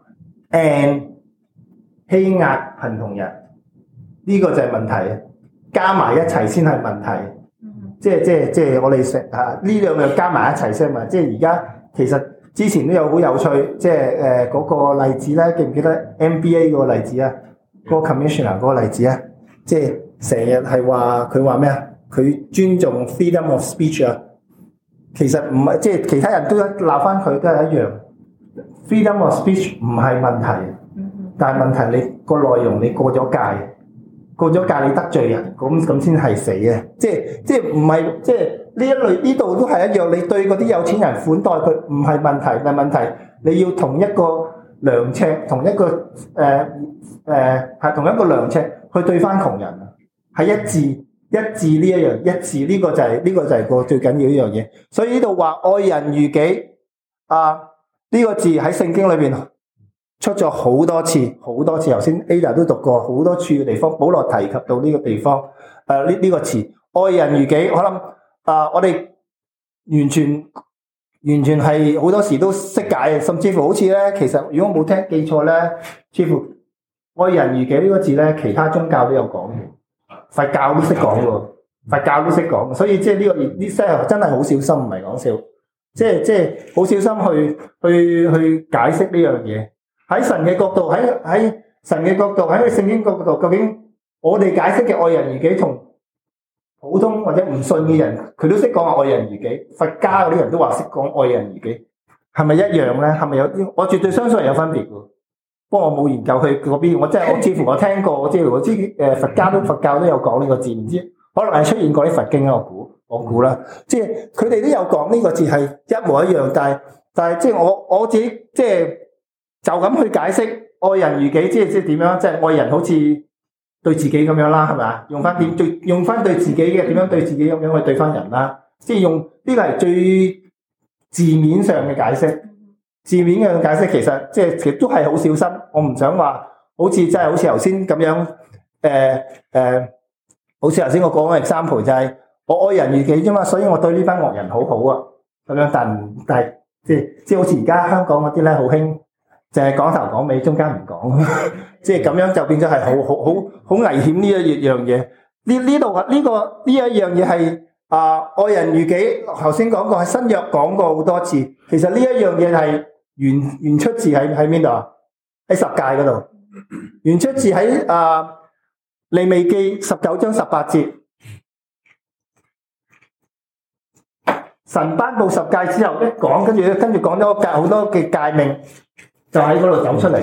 ，and 欺壓貧窮人，呢個就係問題。加埋一齊先係問題。即係即係即係我哋食啊呢兩樣加埋一齊先嘛。即係而家其實之前都有好有趣，即係誒嗰個例子咧，記唔記得 N B A 嗰個例子啊？嗰個 commissioner 嗰個例子啊，即係成日係話佢話咩啊？佢尊重 freedom of speech 啊，其實唔係即係其他人都鬧翻佢都係一樣。freedom of speech 唔係問題，但係問題你個內容你過咗界，過咗界你得罪人，咁咁先係死嘅。即係即係唔係即係呢一類呢度都係一樣。你對嗰啲有錢人款待佢唔係問題，但係問題你要同一個量尺，同一個誒。呃誒係、呃、同一個量尺去對翻窮人啊，係一致一致呢一樣一致呢、這個就係、是、呢、這個就係個最緊要一樣嘢。所以呢度話愛人如己啊，呢、這個字喺聖經裏邊出咗好多次，好多次。頭先 Ada 都讀過好多處嘅地方，保羅提及到呢個地方誒呢呢個詞愛人如己。我諗啊，我哋完全完全係好多時都識解嘅，甚至乎好似咧，其實如果冇聽記錯咧，似乎。愛人如己呢個字咧，其他宗教都有講嘅，佛教都識講嘅，佛教都識講，所以即係呢個呢些真係好小心，唔係講笑，即係即係好小心去去去解釋呢樣嘢。喺神嘅角度，喺喺神嘅角度，喺聖經角度，究竟我哋解釋嘅愛人如己同普通或者唔信嘅人，佢都識講愛人如己。佛家嗰啲人都話識講愛人如己，係咪一樣咧？係咪有？我絕對相信係有分別嘅。不過我冇研究佢嗰邊，我即係我似乎我聽過，我知我知誒佛家都佛教都有講呢個字，唔知可能係出現過啲佛經啊，我估我估啦，即係佢哋都有講呢個字係一模一樣，但係但係即係我我自己即係就咁去解釋愛人如己，即係即係點樣？即係愛人好似對自己咁樣啦，係咪啊？用翻點對用翻對自己嘅點樣對自己咁樣去對翻人啦？即係用呢個係最字面上嘅解釋。字面嘅解釋其實即係其實都係好小心，我唔想話好似真係好似頭先咁樣，誒、呃、誒、呃，好似頭先我講嘅 example 就係我愛人如己啫嘛，所以我對呢班惡人好好啊，咁樣，但但係即係即係好似而家香港嗰啲咧，好興就係講頭講尾，中間唔講，即係咁樣就變咗係好好好好危險呢一樣嘢。呢呢度呢個呢一樣嘢係啊愛人如己，頭先講過喺新約講過好多次。其實呢一樣嘢係原原出自喺喺邊度啊？喺十誡嗰度，原出自喺啊利未記十九章十八節。神頒布十誡之後，一講跟住跟住講咗好多嘅誡命，就喺嗰度走出嚟。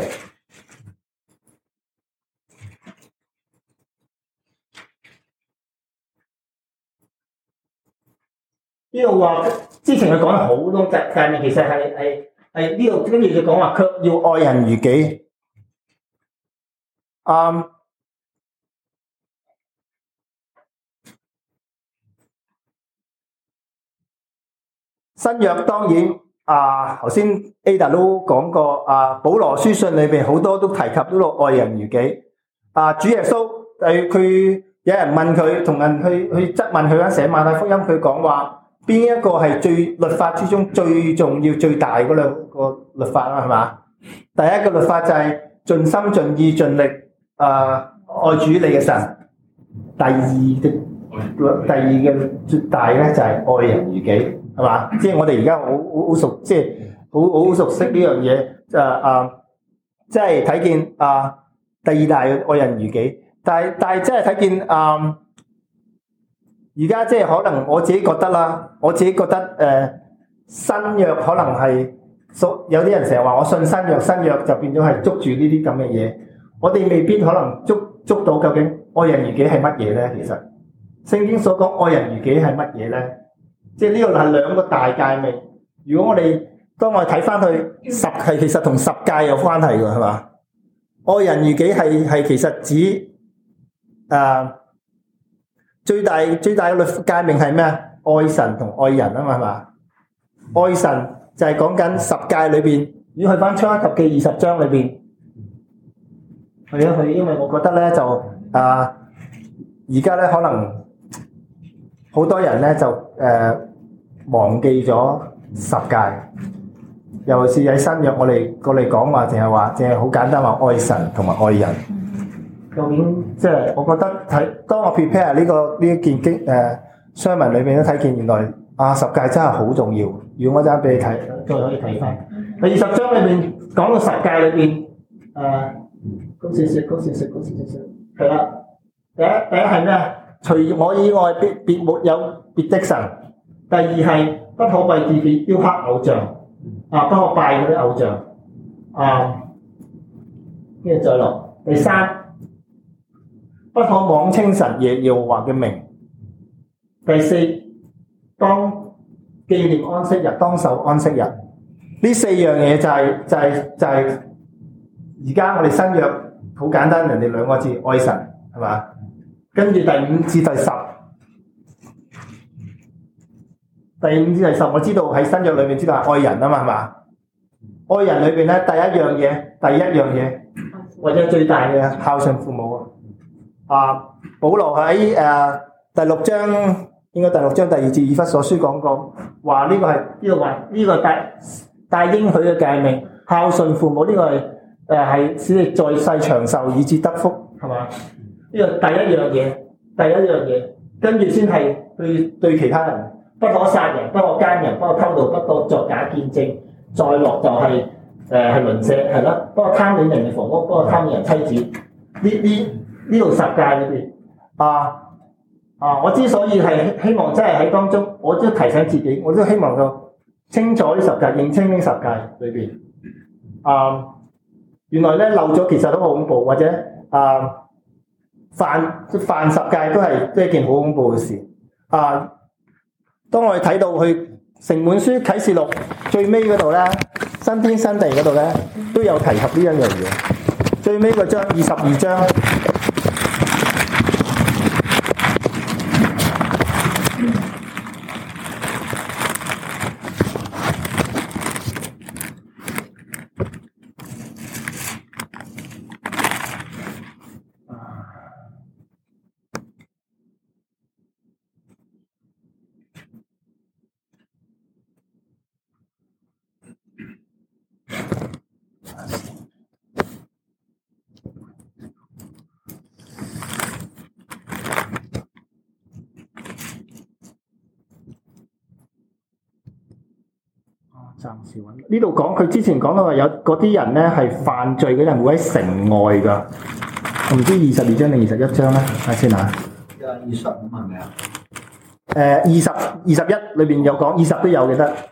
呢度話之前佢講咗好多誡誡命，其實係係係呢度跟住就講話，卻要愛人如己。嗯。新約當然啊，頭先 Ada 都講過啊，保羅書信裏邊好多都提及呢個愛人如己。啊，主耶穌誒佢有人問佢，同人去去質問佢嗰陣寫馬太福音，佢講話邊一個係最律法之中最重要最大嗰兩個律法啊？係嘛？第一個律法就係盡心盡意盡力啊愛主你嘅神。第二嘅第二嘅最大咧就係愛人如己。係嘛？即係我哋而家好好好熟，即係好好熟悉呢樣嘢。就啊，即係睇見啊，第二大愛人如己。但係但係即係睇見啊，而家即係可能我自己覺得啦，我自己覺得誒、呃、新約可能係有啲人成日話我信新約，新約就變咗係捉住呢啲咁嘅嘢。我哋未必可能捉捉到究竟愛人如己係乜嘢咧？其實聖經所講愛人如己係乜嘢咧？即係呢個係兩個大誡命。如果我哋當我哋睇翻去十係其實同十誡有關係㗎，係嘛？愛人如己係係其實指誒、呃、最大最大嘅律誡命係咩啊？愛神同愛人啊嘛，係嘛？愛神就係講緊十誡裏邊，如果去翻出埃及記二十章裏邊，係啊，佢因為我覺得咧就啊而家咧可能。好多人咧就誒、呃、忘記咗十誡，尤其是喺新約，我哋過嚟講話，淨係話，淨係好簡單話愛神同埋愛人。究竟即係我覺得睇，當我 prepare 呢個呢一件經誒商文裏邊都睇見，原來啊十誡真係好重要。如果我陣間俾你睇，再可以睇翻第二十章裏邊講到十誡裏邊誒高少少、高少少、高少少，係啦。第一第一係咩？除我以外，別別沒有別的神。第二係不可為自己雕刻偶像，啊，不可拜嗰啲偶像。啊，跟住再落。第三，不可妄稱神耶和華嘅名。第四，當紀念安息日，當守安息日。呢四樣嘢就係、是、就係、是、就係而家我哋新約好簡單，人哋兩個字愛神係嘛？跟住第五至第十，第五至第十，我知道喺新約裏面知道係愛人啊嘛，係嘛？愛人裏邊咧，第一樣嘢，第一樣嘢，或者最大嘅孝順父母啊。啊，保羅喺誒、呃、第六章，應該第六章第二節以弗所書講過，話呢個係呢個話呢個帶帶應許嘅誡命，孝順父母呢個係誒係使你在世長壽以致得福，係嘛？呢個第一樣嘢，第一樣嘢，跟住先係對對其他人，不可殺人，不可奸人，不可偷盜，不可作假見證。再落就係誒係鄰舍，係咯，不可貪戀人嘅房屋，不可貪戀人妻子。呢呢呢度十誡裏邊啊啊！我之所以係希望真係喺當中，我都提醒自己，我都希望夠清楚呢十誡，認清呢十誡裏邊啊，原來咧漏咗其實都好恐怖，或者啊。犯犯十誡都係都係一件好恐怖嘅事啊！當我哋睇到去成本書啟示錄最尾嗰度咧，新天新地嗰度咧都有提及呢一樣嘢。最尾嗰章二十二章。 暫時揾呢度講，佢之前講到話有嗰啲人咧係犯罪嘅人會喺城外㗎。我唔知二十二章定二十一章咧，睇先啊。 二十五係咪啊？ 誒，二十二十一裏邊有講，二十都有記得。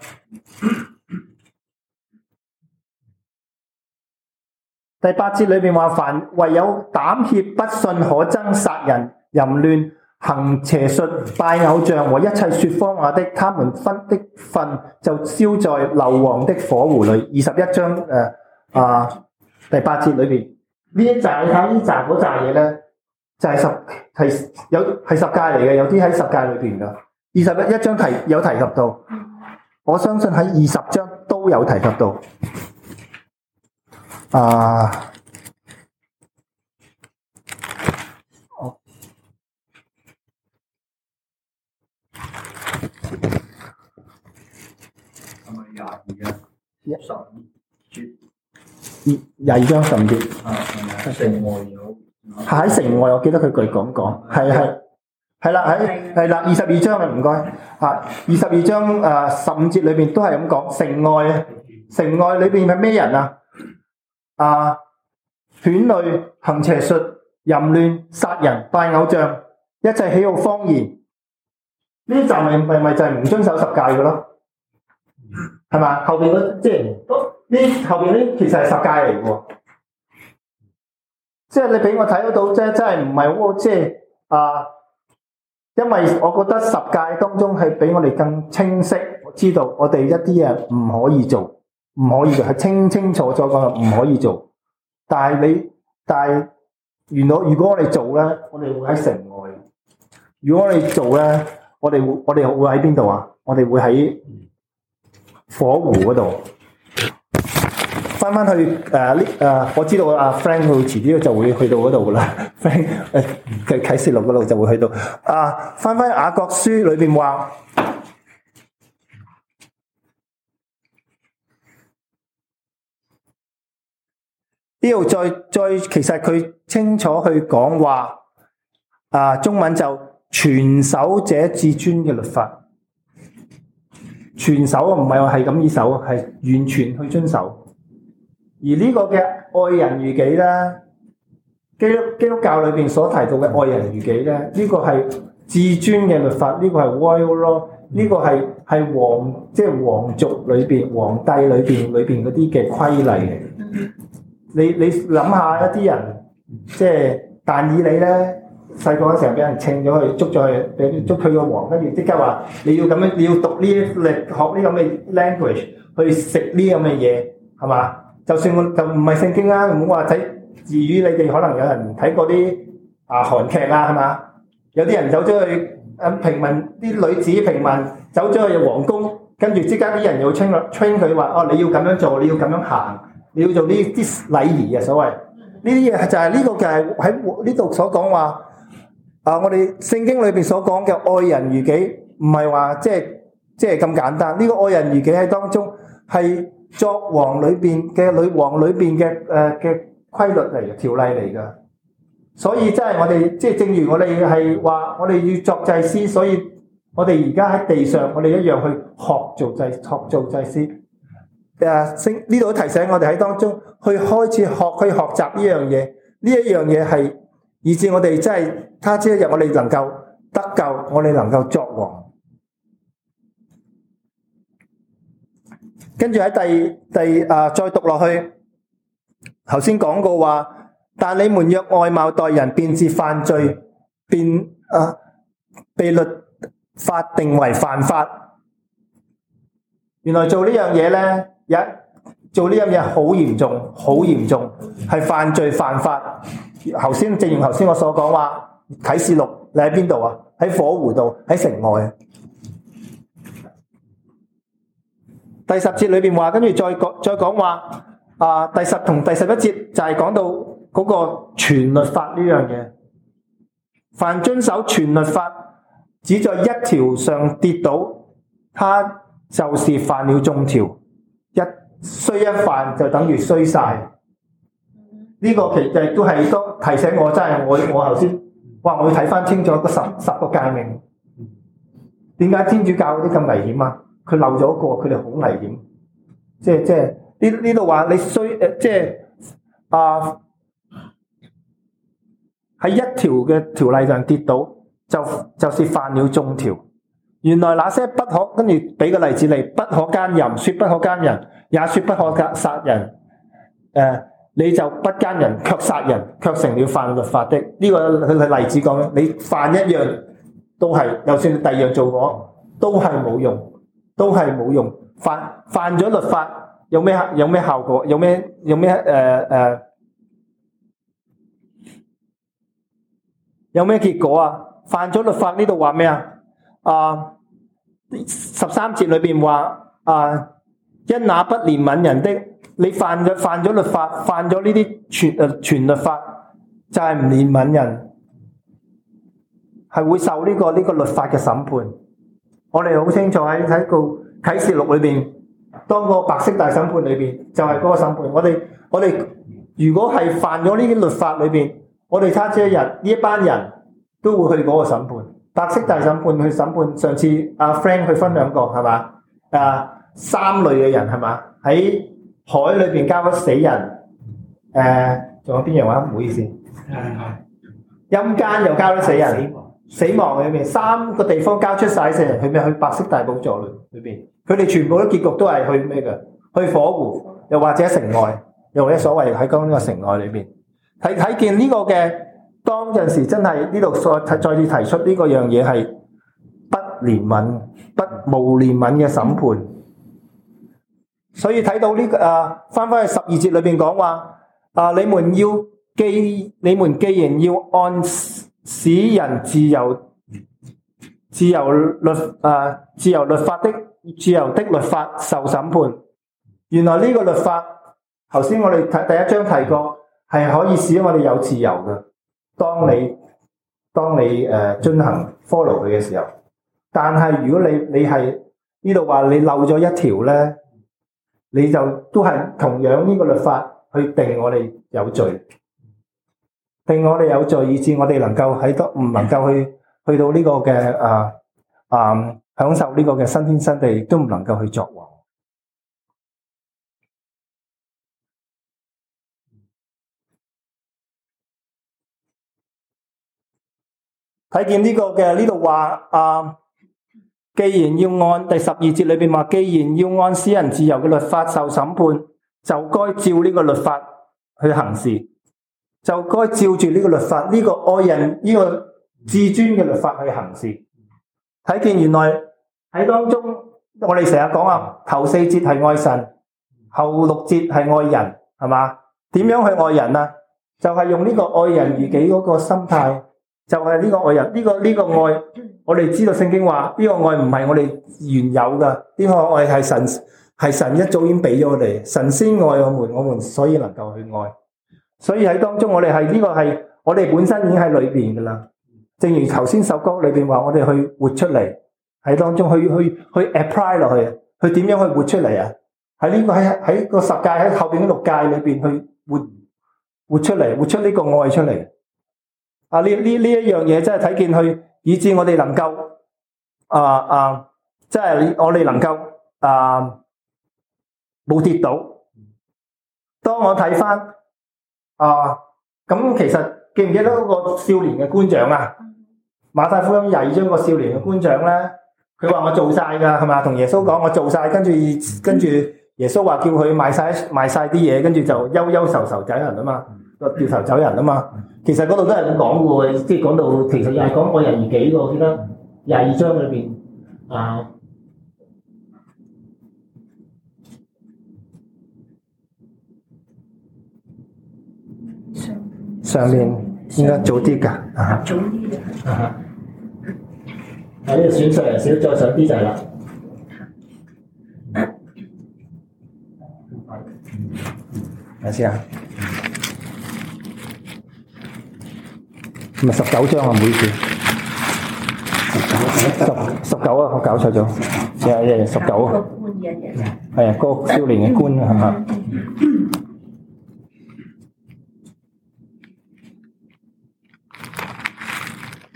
第八節裏邊話：凡唯有膽怯、不信、可憎、殺人、淫亂、行邪術、拜偶像和一切説謊話的，他們分的分就燒在硫磺的火湖裏。二十一章誒啊、呃、第八節裏邊呢一紮，你睇呢紮嗰紮嘢咧，就係、是、十係有係十誡嚟嘅，有啲喺十誡裏邊噶。二十一章提有提及到，我相信喺二十章都有提及到。啊，哦， 係咪廿二啊？十二節， 廿廿二章十五節。 啊，係咪城外有？ 係喺城外，我記得佢句講講，係係係啦，喺係啦，二十二章啊，唔該。啊，二十二章誒十五節裏邊都係咁講，城外啊，城外裏邊係咩人啊？啊！犬類、行邪術、淫亂、殺人、拜偶像，一切喜好謊言，呢啲就係咪咪就係唔遵守十誡嘅咯？係嘛？後邊嗰即係呢後邊呢，其實係十誡嚟嘅喎。即係你俾我睇得到，即係真係唔係喎，即係啊！因為我覺得十誡當中係比我哋更清晰，知道我哋一啲嘢唔可以做。唔可以嘅，係清清楚楚講唔可以做。但係你，但係原來如果我哋做咧，我哋會喺城外。如果我哋做咧，我哋會我哋會喺邊度啊？我哋會喺火湖嗰度。翻翻去誒呢誒，我知道阿 Frank 佢遲啲就會去到嗰度噶啦。Frank 誒嘅啟示錄嗰度就會去到。啊，翻翻雅各書裏邊話。呢度再再，其實佢清楚去講話，啊中文就全守這至尊嘅律法，全守唔係話係咁意守，係完全去遵守。而呢個嘅愛人如己咧，基督基督教裏邊所提到嘅愛人如己咧，呢、這個係至尊嘅律法，呢、這個係 royal law，呢個係係皇即係皇族裏邊、皇帝裏邊裏邊嗰啲嘅規例嚟。你你諗下一啲人，即係但以理咧，細個嗰陣時候俾人稱咗去，捉咗去，俾捉佢個王，跟住即刻話你要咁樣，你要讀呢啲歷學呢咁嘅 language 去食呢咁嘅嘢，係嘛？就算我就唔係聖經啊，唔好話睇字語，你哋可能有人睇過啲啊韓劇啊，係嘛？有啲人走咗去誒平民啲女子平民走咗去皇宮，跟住即刻啲人又 train train 佢話哦，你要咁樣做，你要咁樣行。你要做呢啲禮儀嘅所謂，呢啲嘢就係呢個就係喺呢度所講話啊！我哋聖經裏邊所講嘅愛人如己，唔係話即係即係咁簡單。呢個愛人如己喺當中係作王裏邊嘅女王裏邊嘅誒嘅規律嚟嘅條例嚟㗎。所以真係我哋即係正如我哋係話，我哋要作祭司，所以我哋而家喺地上，我哋一樣去學做祭學做祭司。誒，聖呢度提醒我哋喺當中去開始學去學習呢樣嘢，呢一樣嘢係以致我哋真係，他朝一日我哋能夠得救，我哋能夠作王。跟住喺第第啊再讀落去，頭先講過話，但你們若外貌待人，便是犯罪，便啊被律法定為犯法。原來做呢樣嘢咧。一做呢樣嘢好嚴重，好嚴重，係犯罪犯法。頭先正如頭先我所講話，啟示錄你喺邊度啊？喺火湖度，喺城外。第十節裏邊話，跟住再講再講話啊，第十同第十一節就係講到嗰個全律法呢樣嘢。凡遵守全律法，只在一條上跌倒，他就是犯了眾條。一衰一犯就等於衰晒，呢、這個其實都係都提醒我，真係我我頭先，哇！我要睇翻清楚個十十個誡命，點解天主教嗰啲咁危險啊？佢漏咗一個，佢哋好危險。 即係即係呢呢度話你需誒即係啊喺一條嘅條例上跌倒，就就是犯了眾條。原來那些不可，跟住俾個例子你，不可奸淫，說不可奸人，也說不可殺人。誒、呃，你就不奸人，卻殺人，卻成了犯律法的。呢、這個佢嘅例子講，你犯一樣都係，就算你第二樣做過，都係冇用，都係冇用。犯犯咗律法有咩有咩效果？有咩有咩誒誒有咩結果啊？犯咗律法呢度話咩啊？啊，十三節裏邊話啊，因那不憐憫人的，你犯咗犯咗律法，犯咗呢啲全誒全律法，就係唔憐憫人，係會受呢、這個呢、這個律法嘅審判。我哋好清楚喺喺個啟示錄裏邊，當個白色大審判裏邊，就係、是、嗰個審判。我哋我哋如果係犯咗呢啲律法裏邊，我哋差這一日呢一班人都會去嗰個審判。白色大審判去審判，上次阿 Frank 去分享過係嘛？啊，三類嘅人係嘛？喺海裏邊交咗死人，誒、啊，仲有邊樣話？唔好意思，陰間又交咗死人，死亡裏邊三個地方交出晒死人，去咩？去白色大寶座裏裏邊，佢哋全部都結局都係去咩嘅？去火湖，又或者城外，又或者所謂喺講呢個城外裏邊，睇睇見呢個嘅。當陣時真係呢度再再次提出呢個樣嘢係不憐憫、不無憐憫嘅審判，所以睇到呢、這個啊，翻翻去十二節裏邊講話啊，你們要既你們既然要按使人自由、自由律啊、自由律法的自由的律法受審判。原來呢個律法，頭先我哋睇第一章提過，係可以使我哋有自由嘅。當你當你誒進行 follow 佢嘅時候，但係如果你你係呢度話你漏咗一條咧，你就都係同樣呢個律法去定我哋有罪，定我哋有罪，以致我哋能夠喺度唔能夠去去到呢個嘅啊啊享受呢個嘅新天新地，亦都唔能夠去作王。睇見呢個嘅呢度話啊，既然要按第十二節裏邊話，既然要按使人自由嘅律法受審判，就該照呢個律法去行事，就該照住呢個律法，呢、這個愛人呢、這個至尊嘅律法去行事。睇見原來喺當中，我哋成日講啊，頭四節係愛神，後六節係愛人，係嘛？點樣去愛人啊？就係、是、用呢個愛人如己嗰個心態。就係呢個愛人，呢、這個呢、這個愛，我哋知道聖經話呢、這個愛唔係我哋原有噶，呢、這個愛係神係神一早已經俾咗我哋，神先愛我們，我們所以能夠去愛。所以喺當中我哋係呢個係我哋本身已經喺裏邊噶啦。正如頭先首歌裏邊話，我哋去活出嚟喺當中去去去 apply 落去，去點樣去活出嚟啊？喺呢、這個喺喺個十誡喺後邊嗰六誡裏邊去活活出嚟，活出呢個愛出嚟。啊！呢呢呢一樣嘢真係睇見去，以致我哋能夠啊啊，即係我哋能夠啊冇跌倒。當我睇翻啊，咁其實記唔記得嗰個少年嘅官長啊？馬太福音廿二章個少年嘅官長咧，佢話我做晒㗎，係嘛？同耶穌講我做晒，跟住跟住耶穌話叫佢賣晒賣晒啲嘢，跟住就憂憂愁愁走人啊嘛，掉頭走人啊嘛。其實嗰度都係咁講嘅喎，即係講到其實又係講愛人如己嘅，我記得廿二章裏邊啊，上面應該早啲㗎，啊， 早啲嘅， 啊，喺呢個選上人少，再上啲就係啦。睇先啊。唔係十九章啊，唔好意思，十十九啊，我搞錯咗，係係十九啊，係啊，個少年嘅官係嘛？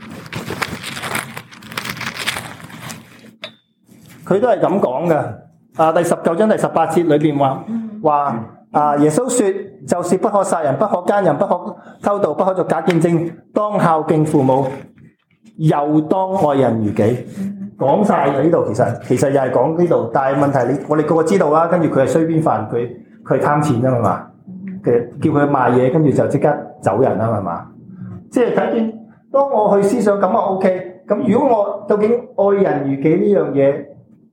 佢都係咁講嘅， 啊第十九章第十八節裏邊話話啊耶穌說，就是不可殺人、不可奸人、不可偷盜、不可作假見證，當孝敬父母，又當愛人如己。講晒嘅呢度，其實其實又係講呢度，但係問題你我哋個個知道啦，跟住佢係衰邊飯，佢佢係貪錢啊嘛，嘅叫佢賣嘢，跟住就即刻走人啦，係嘛？即係睇見，當我去思想咁啊 OK，咁如果我究竟愛人如己呢樣嘢，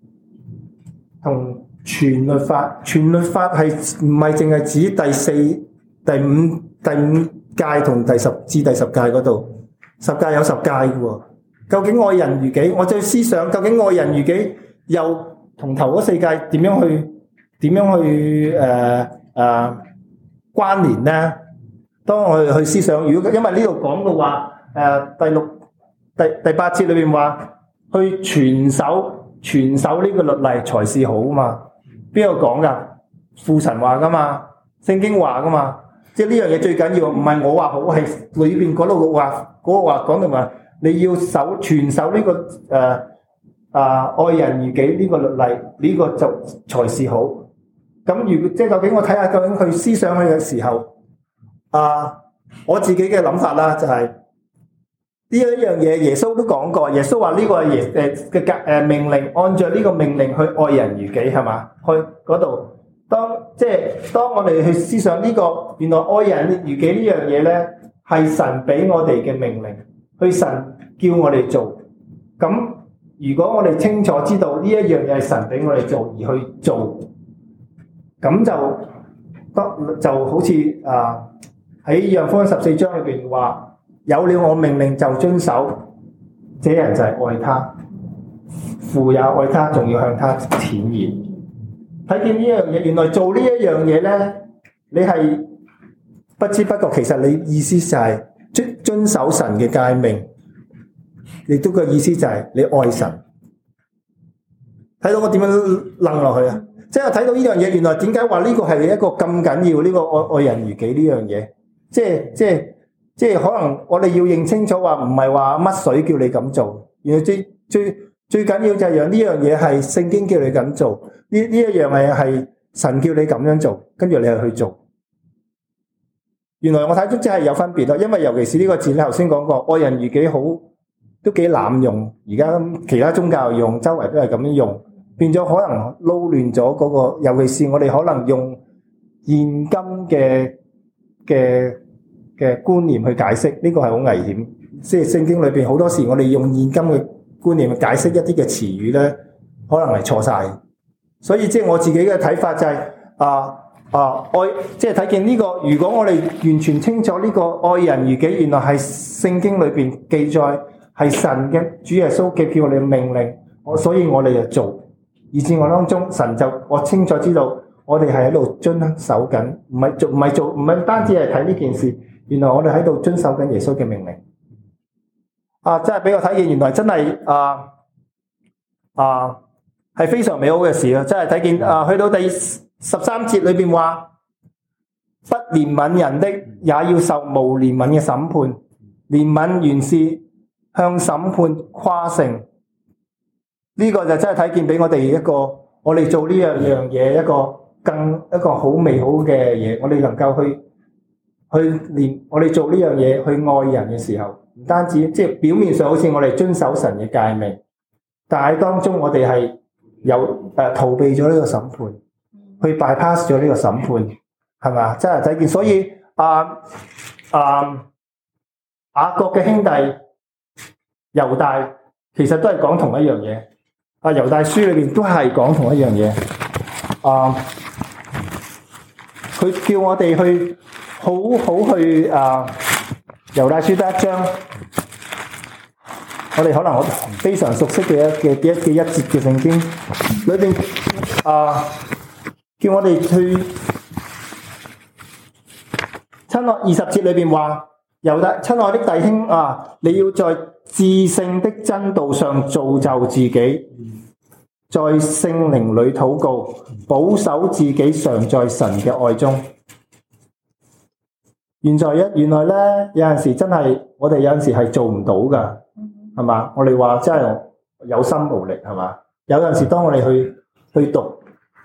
同全律法，全律法係唔係淨係指第四、第五、第五誡同第十至第十誡嗰度？十誡有十誡嘅喎。究竟愛人如己，我再思想究竟愛人如己又同頭嗰四誡點樣去點樣去誒誒、呃呃、關聯呢？當我哋去思想，如果因為呢度講到話誒、呃、第六第第八節裏邊話去全守全守呢個律例才是好啊嘛，邊個講㗎？父神話㗎嘛，聖經話㗎嘛，即係呢樣嘢最緊要，唔係我話好，係裏邊嗰度話嗰個話講到話。你要守全守呢、這個誒啊、呃、愛人如己呢個律例，呢、這個就才是好。咁如果即係究竟我睇下究竟佢思想佢嘅時候，啊、呃、我自己嘅諗法啦，就係呢一樣嘢，耶穌都講過，耶穌話呢個係耶誒嘅格誒命令，按照呢個命令去愛人如己係嘛？去嗰度，當即係當我哋去思想呢、這個原來愛人如己呢樣嘢咧，係神俾我哋嘅命令。去神叫我哋做，咁如果我哋清楚知道呢一樣嘢係神俾我哋做而去做，咁就得就好似啊喺約翰福音十四章裏邊話，有了我命令就遵守，這人就係愛他，父也愛他，仲要向他顯現。睇見呢樣嘢，原來做呢一樣嘢咧，你係不知不覺，其實你意思就係、是。遵遵守神嘅誡命，亦都個意思就係你愛神。睇到我點樣諗落去啊？即係睇到呢樣嘢，原來點解話呢個係一個咁緊要？呢、這個愛愛人如己呢樣嘢，即係即係即係可能我哋要認清楚話，唔係話乜水叫你咁做。原來最最最緊要就係讓呢樣嘢係聖經叫你咁做，呢呢一樣係係神叫你咁樣做，跟住你係去做。原來我睇到真係有分別咯，因為尤其是呢個字咧，頭先講過，愛人如己好都幾濫用，而家其他宗教用，周圍都係咁樣用，變咗可能撈亂咗嗰個，尤其是我哋可能用現今嘅嘅嘅觀念去解釋，呢個係好危險。即係聖經裏邊好多時，我哋用現今嘅觀念去解釋一啲嘅詞語咧，可能係錯晒。所以即係我自己嘅睇法就係、是、啊。啊！愛即係睇見呢個，如果我哋完全清楚呢個愛人如己，原來係聖經裏邊記載係神嘅主耶穌嘅叫我哋命令，我所以我哋就做，以至我當中神就我清楚知道我哋係喺度遵守緊，唔係做唔係做唔係單止係睇呢件事，原來我哋喺度遵守緊耶穌嘅命令。啊！真係俾我睇見，原來真係啊啊係非常美好嘅事啊！真係睇見啊，去到第十三節裏邊話，不憐憫人的也要受無憐憫嘅審判。憐憫原是向審判誇勝。呢、這個就真係睇見俾我哋一個，我哋做呢樣樣嘢一個更一個好美好嘅嘢。我哋能夠去去練，我哋做呢樣嘢去愛人嘅時候，唔單止即係表面上好似我哋遵守神嘅誡命，但係當中我哋係有誒、呃、逃避咗呢個審判。去 bypass 咗呢個審判，係嘛？真係睇見，所以啊啊雅各嘅兄弟猶大其實都係講同一樣嘢。啊猶大書裏邊都係講同一樣嘢。啊，佢叫我哋去好好去啊猶大書第一章，我哋可能我非常熟悉嘅一嘅嘅嘅一節嘅聖經裏邊啊。叫我哋去親愛二十節裏邊話，猶大親愛的弟兄啊，你要在至聖的真道上造就自己，在聖靈裏禱告，保守自己常在神嘅愛中。現在一原來咧，有陣時真係我哋有陣時係做唔到噶，係嘛？我哋話真係有心無力，係嘛？有陣時當我哋去去讀。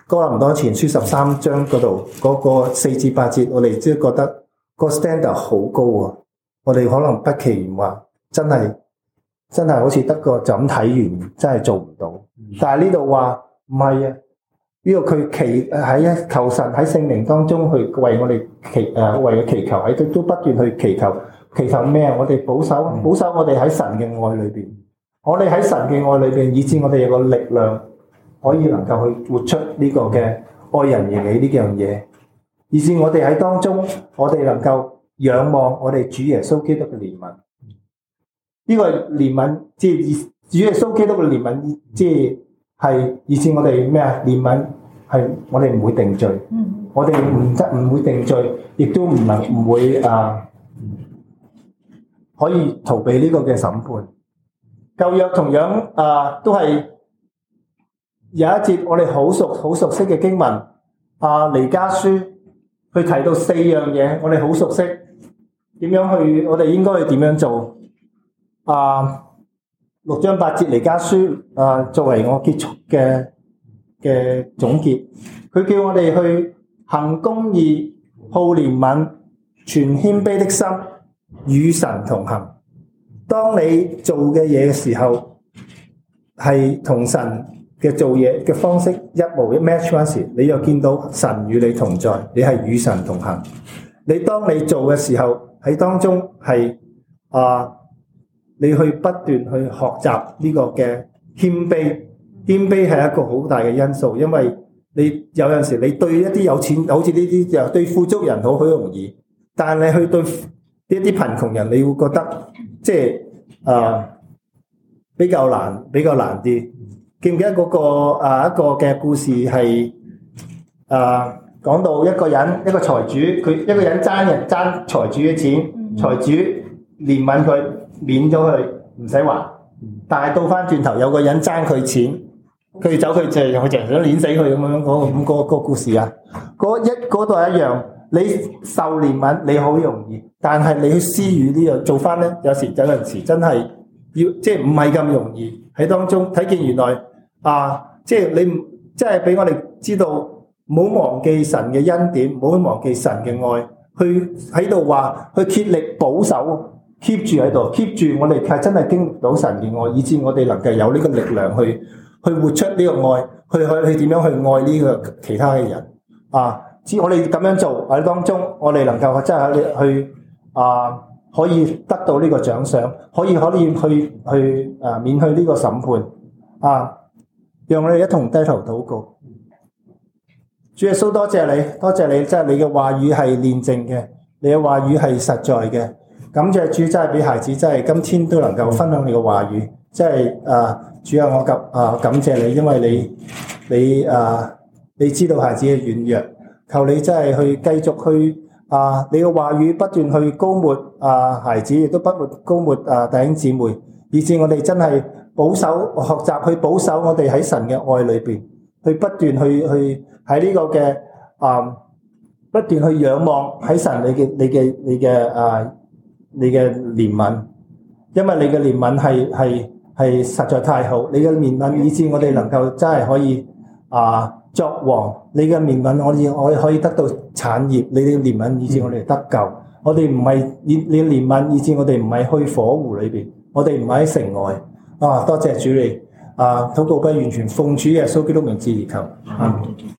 哥林多前書十三章嗰度嗰個四至八節，我哋即係覺得個 standard 好高啊！我哋可能不期然話真係真係好似得個就咁睇完，真係做唔到。但係呢度話唔係啊！呢個佢祈喺求神喺聖靈當中去為我哋祈誒為佢祈求，喺都都不斷去祈求，祈求咩啊？我哋保守保守我哋喺神嘅愛裏邊，我哋喺神嘅愛裏邊，以致我哋有個力量可以能夠去活出呢個嘅愛人如己呢樣嘢，以致我哋喺當中，我哋能夠仰望我哋主耶穌基督嘅憐憫。呢個憐憫即係主耶穌基督嘅憐憫，即係係以致我哋咩啊？憐憫係我哋唔會定罪，嗯、我哋唔得唔會定罪，亦都唔能唔會啊可以逃避呢個嘅審判。舊約同樣啊都係有一節我哋好熟好熟悉嘅經文啊，彌迦書佢提到四樣嘢，我哋好熟悉，點樣去我哋應該去點樣做啊？六章八節彌迦書啊，作為我結束嘅嘅總結，佢叫我哋去行公義、好憐憫、存謙卑的心，與神同行。當你做嘅嘢嘅時候，係同神嘅做嘢嘅方式一模一 match 嗰時，你又見到神與你同在，你係與神同行。你當你做嘅時候喺當中係啊。你去不斷去學習呢個嘅謙卑，謙卑係一個好大嘅因素，因為你有陣時你對一啲有錢，好似呢啲就對富足人好好容易，但係你去對呢啲貧窮人，你會覺得即係啊比較難，比較難啲。記唔記得嗰個啊一個嘅故事係啊講到一個人一個財主，佢一個人爭人爭財主嘅錢，財主憐憫佢。免咗佢唔使還，但係倒翻轉頭有個人爭佢錢，佢走佢就佢就想碾死佢咁樣嗰咁嗰個故事啊！嗰一嗰度一樣，你受憐憫你好容易，但係你去施予呢樣做翻咧，有時有陣時真係要即係唔係咁容易喺當中睇見原來啊，即係你即係俾我哋知道，唔好忘記神嘅恩典，唔好忘記神嘅愛，去喺度話去竭力保守。keep 住喺度 keep 住我哋係真係經歷到神嘅愛，以致我哋能夠有呢個力量去去活出呢個愛，去去去點樣去愛呢個其他嘅人啊！只我哋咁樣做喺當中，我哋能夠真係去啊，可以得到呢個獎賞，可以可以去去啊免去呢個審判啊！讓我哋一同低頭禱告。主耶穌，多謝你，多謝你，即係你嘅話語係煉淨嘅，你嘅話語係實在嘅。感謝主，真係俾孩子真係今天都能夠分享你嘅話語，即係啊主啊，我感啊感謝你，因為你你啊你知道孩子嘅軟弱，求你真係去繼續去啊你嘅話語不斷去膏抹啊孩子，亦都不斷膏抹啊弟兄姊妹，以致我哋真係保守學習去保守我哋喺神嘅愛裏邊，去不斷去去喺呢個嘅啊不斷去仰望喺神你嘅你嘅你嘅啊。你嘅憐憫，因為你嘅憐憫係係係實在太好，你嘅憐憫以致我哋能夠真係可以啊作王，你嘅憐憫我哋我哋可以得到產業，你嘅憐憫以致我哋得救，我哋唔係你你憐憫以致我哋唔係去火湖裏邊，我哋唔係喺城外啊！多謝主你啊！禱告不完全奉主耶穌基督名字而求。嗯